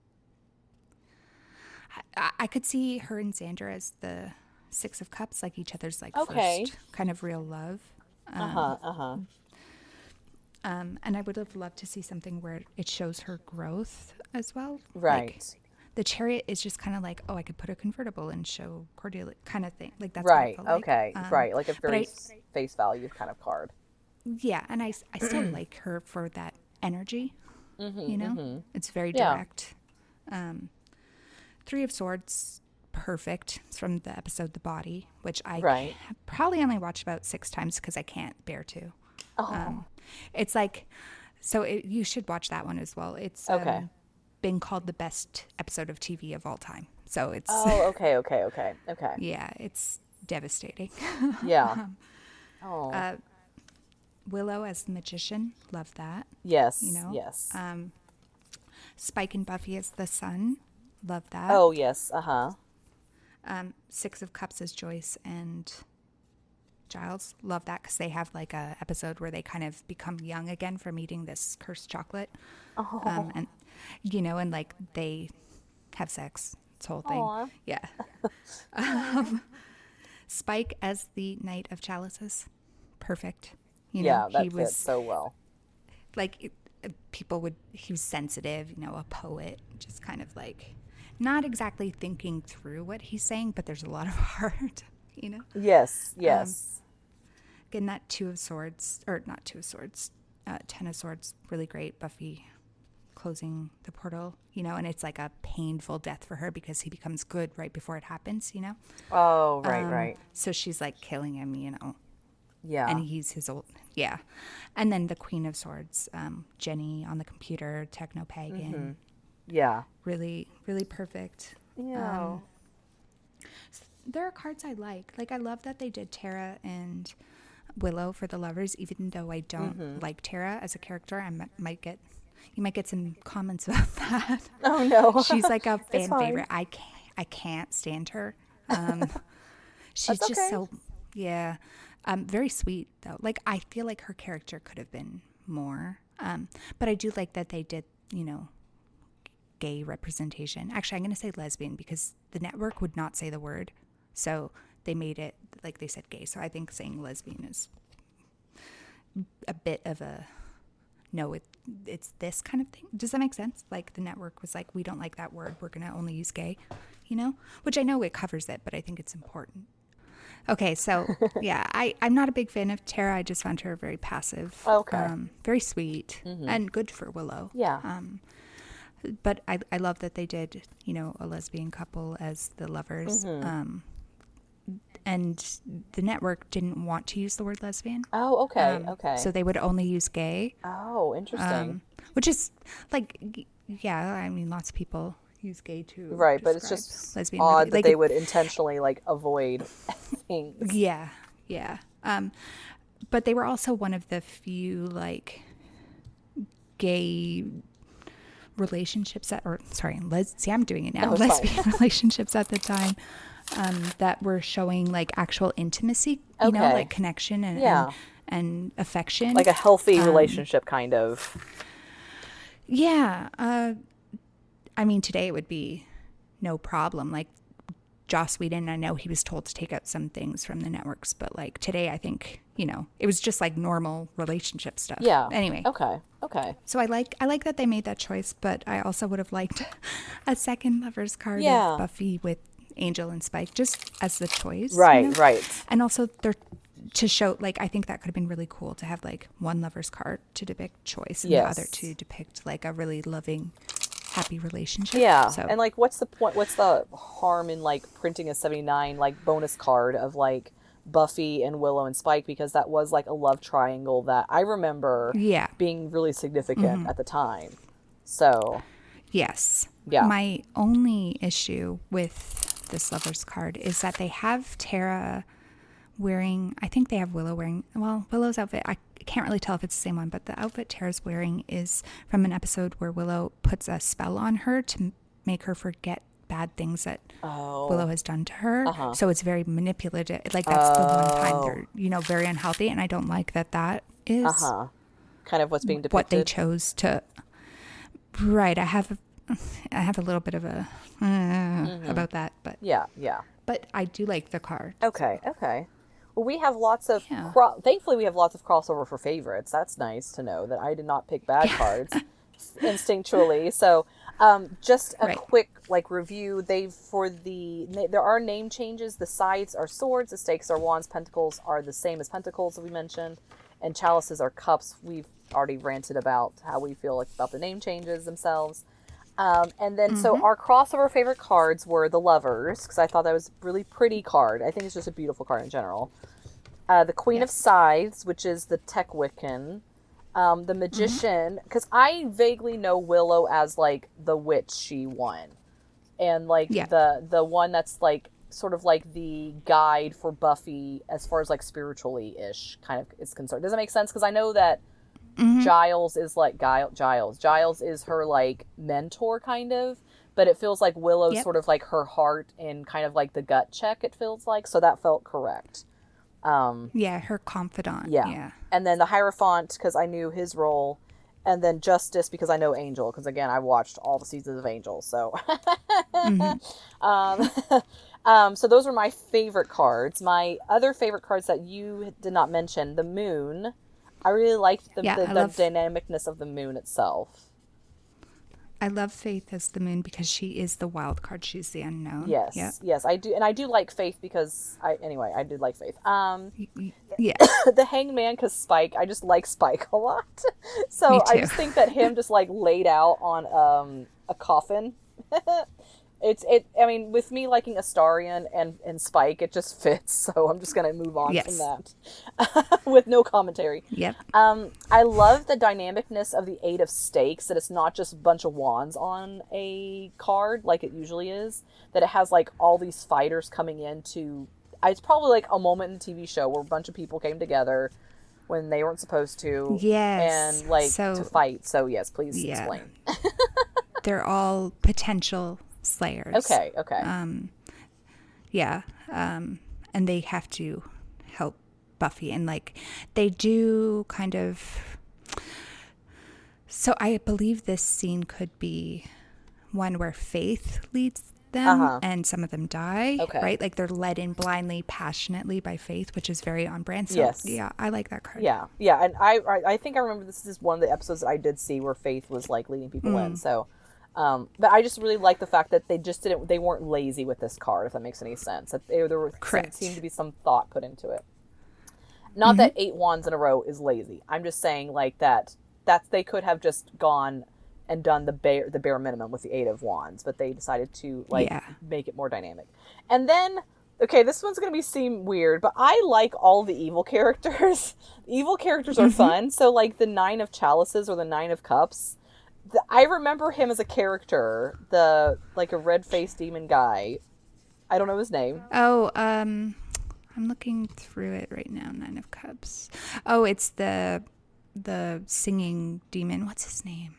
I could see her and Xander as the Six of Cups, like each other's like Okay. first kind of real love. And I would have loved to see something where it shows her growth as well. Right. Like, the Chariot is just kind of like, oh, I could put a convertible and show Cordelia kind of thing. Like that's what it Right. felt like. Okay. Right. Like a but very face value kind of card. Yeah, and I still like her for that energy. You know, it's very Yeah. direct. Three of Swords, perfect. It's from the episode The Body, which I Right. probably only watched about 6 times because I can't bear to. Oh. It's like, so you should watch that one as well. It's Okay. been called the best episode of TV of all time. So it's Oh, okay, okay, okay, okay. yeah, it's devastating. Yeah. Oh. Willow as the magician, love that. yes. You know, Yes. Spike and Buffy as the sun, love that. Oh, yes. Uh huh. Six of Cups as Joyce and Giles. Love that because they have like a episode where they kind of become young again from eating this cursed chocolate. Oh. And and like they have sex. This whole thing. Aww. Yeah. Spike as the Knight of Chalices. Perfect. That fits so well. Like he was sensitive, a poet, just kind of like not exactly thinking through what he's saying, but there's a lot of heart, Yes. Again, that Ten of Swords, really great. Buffy closing the portal, and it's like a painful death for her because he becomes good right before it happens, Oh, right. So she's like killing him, Yeah. And he's his old, yeah. And then the Queen of Swords, Jenny on the computer, techno-pagan. Mm-hmm. Yeah. Really, really perfect. Yeah. There are cards I like. Like, I love that they did Tara and Willow for the lovers, even though I don't like Tara as a character. You might get some comments about that. Oh, no. She's like a fan favorite. I can't stand her. She's That's just okay. so, yeah. Very sweet, though. Like, I feel like her character could have been more. But I do like that they did, gay representation. Actually, I'm going to say lesbian because the network would not say the word. So they made it, like they said gay. So I think saying lesbian is a bit of a, no, it's this kind of thing. Does that make sense? Like the network was like, we don't like that word. We're going to only use gay, which I know it covers it, but I think it's important. Okay, so yeah, I'm not a big fan of Tara. I just found her very passive. Okay. Very sweet and good for Willow. Yeah. But I love that they did, a lesbian couple as the lovers. And the network didn't want to use the word lesbian. Oh, okay. Okay. So they would only use gay. Oh, interesting. Which is like, yeah, I mean, lots of people use gay too. Right, but it's just lesbian odd that like, they would intentionally like avoid things. Yeah. But they were also one of the few like gay relationships I'm doing it now. Lesbian relationships at the time that were showing like actual intimacy, like connection and affection. Like a healthy relationship kind of. Yeah. I mean, today it would be no problem. Like Joss Whedon, I know he was told to take out some things from the networks, but like today I think, it was just like normal relationship stuff. Yeah. Anyway. Okay. So I like that they made that choice, but I also would have liked a second lovers card of Buffy with Angel and Spike just as the choice. Right. And also to show, like, I think that could have been really cool to have like one lovers card to depict choice and the other to depict like a really loving, happy relationship. Yeah. So, And like, what's the point? What's the harm in like printing a 79 like bonus card of like Buffy and Willow and Spike, because that was like a love triangle that I remember being really significant at the time. So yes. Yeah. My only issue with this lovers card is that they have Tara wearing, I think they have Willow wearing, well, Willow's outfit, I can't really tell if it's the same one, but the outfit Tara's wearing is from an episode where Willow puts a spell on her to make her forget bad things that Willow has done to her. So it's very manipulative. Like that's the one time they're, very unhealthy. And I don't like that is kind of what's being depicted. What they chose to. Right. I have a little bit of a about that, but yeah. But I do like the card. Okay. Well, we have lots of thankfully we have lots of crossover for favorites. That's nice to know that I did not pick bad cards instinctually. So just a quick like review. There are name changes. The sides are swords, the stakes are wands, pentacles are the same as pentacles that we mentioned, and chalices are cups. We've already ranted about how we feel about the name changes themselves. And then, so our crossover favorite cards were the Lovers, because I thought that was a really pretty card. I think it's just a beautiful card in general. The Queen of Scythes, which is the Tech Wiccan. The Magician, because I vaguely know Willow as, like, the witch she won. And, like, the one that's, like, sort of like the guide for Buffy as far as, like, spiritually-ish kind of is concerned. Does that make sense? Because I know that Giles is like Giles is her like mentor kind of, but it feels like Willow's sort of like her heart and kind of like the gut check, it feels like, so that felt correct. Yeah, her confidant. Yeah. Yeah. And then the Hierophant, because I knew his role. And then Justice, because I know Angel, because again, I watched all the seasons of Angel. So, so those were my favorite cards. My other favorite cards that you did not mention, the Moon. I really liked the dynamicness of the Moon itself. I love Faith as the Moon because she is the wild card. She's the unknown. Yes, yep. Yes, I do, and I do like Faith because I do like Faith. Yeah, the Hanged Man, because Spike, I just like Spike a lot. So I just think that him just like laid out on a coffin. I mean, with me liking Astarion and Spike, it just fits. So I'm just gonna move on from that with no commentary. Yep. I love the dynamicness of the 8 of Stakes. That it's not just a bunch of wands on a card like it usually is. That it has like all these fighters coming in to. It's probably like a moment in the TV show where a bunch of people came together when they weren't supposed to. Yes. And like to fight. So yes, please explain. They're all potential slayers. Okay. Yeah. And they have to help Buffy, and like they do kind of. So I believe this scene could be one where Faith leads them and some of them die. Okay. Right? Like they're led in blindly, passionately by Faith, which is very on brand. So yeah, I like that card. Yeah. And I think I remember this is one of the episodes that I did see where Faith was like leading people in. So but I just really like the fact that they weren't lazy with this card, if that makes any sense. That there seemed to be some thought put into it. Not that 8 wands in a row is lazy. I'm just saying like that they could have just gone and done the bare minimum with the 8 of wands, but they decided to make it more dynamic. And then, okay, this one's going to seem weird, but I like all the evil characters. Evil characters are fun. So like the 9 of Chalices or the 9 of Cups, I remember him as a character, like a red-faced demon guy. I don't know his name. Oh, I'm looking through it right now. 9 of Cups. Oh, it's the singing demon. What's his name?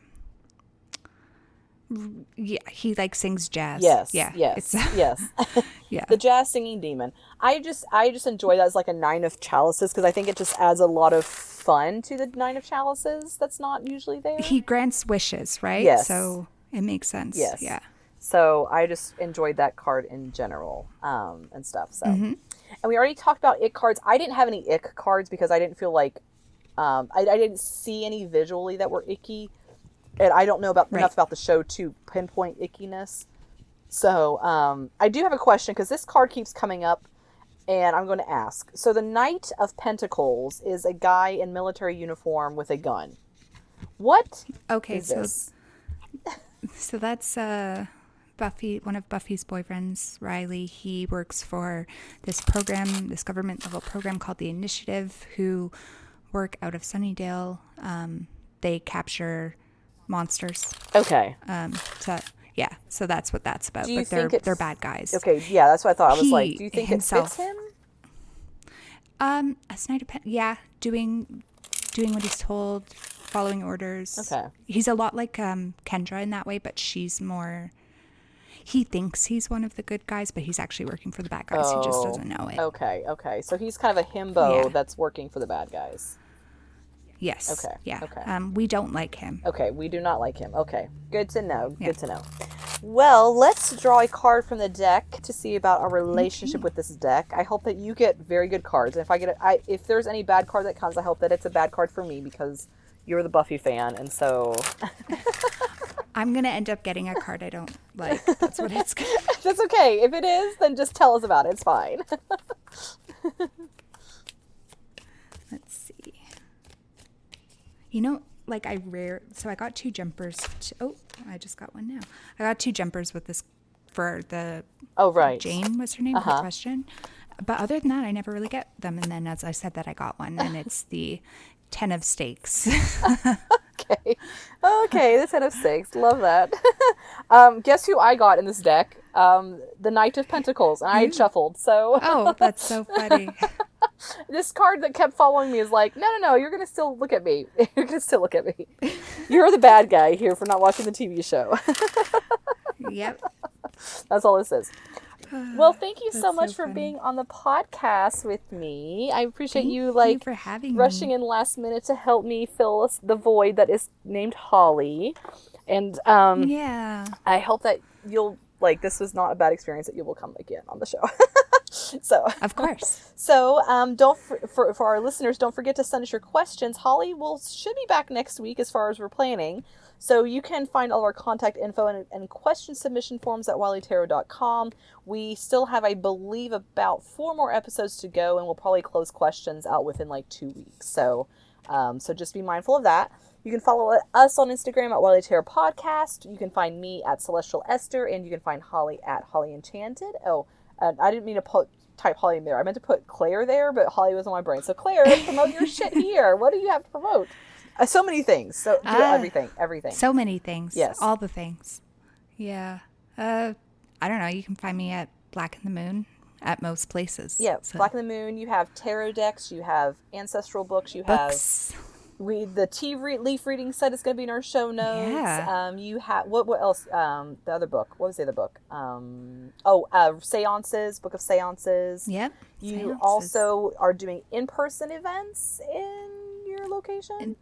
Yeah, he like sings jazz. Yes. Yeah. Yes. Yeah. The jazz singing demon. I just enjoy that as like a 9 of Chalices because I think it just adds a lot of fun to the 9 of Chalices that's not usually there. He grants wishes, right? Yes. So it makes sense. Yes. Yeah. So I just enjoyed that card in general and stuff. So, and we already talked about ick cards. I didn't have any ick cards because I didn't feel like I didn't see any visually that were icky. And I don't know enough about the show to pinpoint ickiness. So I do have a question because this card keeps coming up and I'm going to ask. So the Knight of Pentacles is a guy in military uniform with a gun. What is this? So that's Buffy, one of Buffy's boyfriends, Riley. He works for this program, this government level program called the Initiative, who work out of Sunnydale. They capture monsters. Okay. So that's what that's about. But they're bad guys. Okay, yeah, that's what I thought. I was like, do you think it fits him? A Snyder doing what he's told, following orders. Okay. He's a lot like Kendra in that way, but she's more. He thinks he's one of the good guys, but he's actually working for the bad guys. He just doesn't know it. Okay. So he's kind of a himbo that's working for the bad guys. Yes. Okay. Yeah. Okay. We don't like him. Okay. We do not like him. Okay. Good to know. Yeah. Good to know. Well, let's draw a card from the deck to see about our relationship with this deck. I hope that you get very good cards. And if there's any bad card that comes, I hope that it's a bad card for me because you're the Buffy fan, and so I'm gonna end up getting a card I don't like. That's what it's gonna be. That's okay. If it is, then just tell us about it. It's fine. Let's see. You know, like I got 2 jumpers. I just got one now. I got 2 jumpers with this for the. Oh, right. Jane was her name. Her question. But other than that, I never really get them. And then, as I said, that I got one, and it's the 10 of Stakes. Okay, the 10 of Stakes. Love that. Guess who I got in this deck? The Knight of Pentacles, and I had shuffled. So. Oh, that's so funny. This card that kept following me is like, no, you're going to still look at me. You're going to still look at me. You're the bad guy here for not watching the TV show. Yep. That's all this is. Well, thank you so That's much so for funny. being on the podcast with me. I appreciate Thank you you like for having rushing me. in last minute to help me fill the void that is named Holly. And Yeah. I hope that you'll like this was not a bad experience, that you will come again on the show. So, Of course. don't for our listeners, don't forget to send us your questions. Holly should be back next week as far as we're planning. So you can find all of our contact info and question submission forms at wileytarot.com. We still have, I believe, about 4 more episodes to go, and we'll probably close questions out within like 2 weeks. So just be mindful of that. You can follow us on Instagram at Wiley Tarot Podcast. You can find me at Celestial Esther, and you can find Holly at Holly Enchanted. Oh, I didn't mean to type Holly in there. I meant to put Claire there, but Holly was on my brain. So Claire, promote your shit here. What do you have to promote? So many things. So do everything. So many things. Yes. All the things. Yeah. I don't know. You can find me at Black in the Moon at most places. Yeah. So. Black in the Moon. You have tarot decks. You have ancestral books. You Books. have the tea leaf reading set is going to be in our show notes. Yeah. You have what else? The other book. What was the other book? Seances. Book of Seances. Yep. You Seances. also are doing in-person events in your location.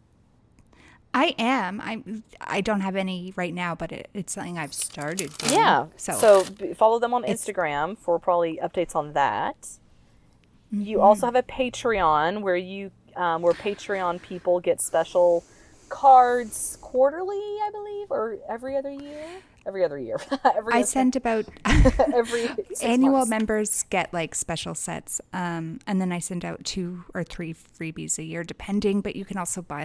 I am. I don't have any right now, but it's something I've started doing. Yeah. So Follow them on Instagram for probably updates on that. Mm-hmm. You also have a Patreon where where Patreon people get special cards quarterly, I believe, or every other year. I send about every 6 annual months. members get like special sets, and then I send out 2 or 3 freebies a year, depending. But you can also buy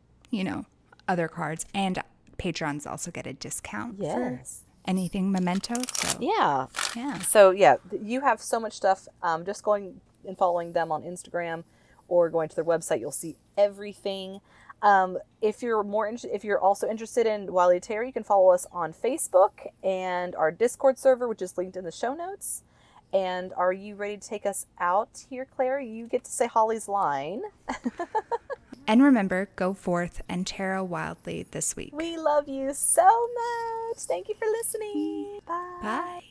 other cards, and patrons also get a discount for anything memento. So yeah. So you have so much stuff. Just going and following them on Instagram or going to their website, you'll see everything. If you're also interested in Wiley Tarot, you can follow us on Facebook and our Discord server, which is linked in the show notes. And are you ready to take us out here, Claire? You get to say Holly's line. And remember, go forth and tarot wildly this week. We love you so much. Thank you for listening. Bye. Bye.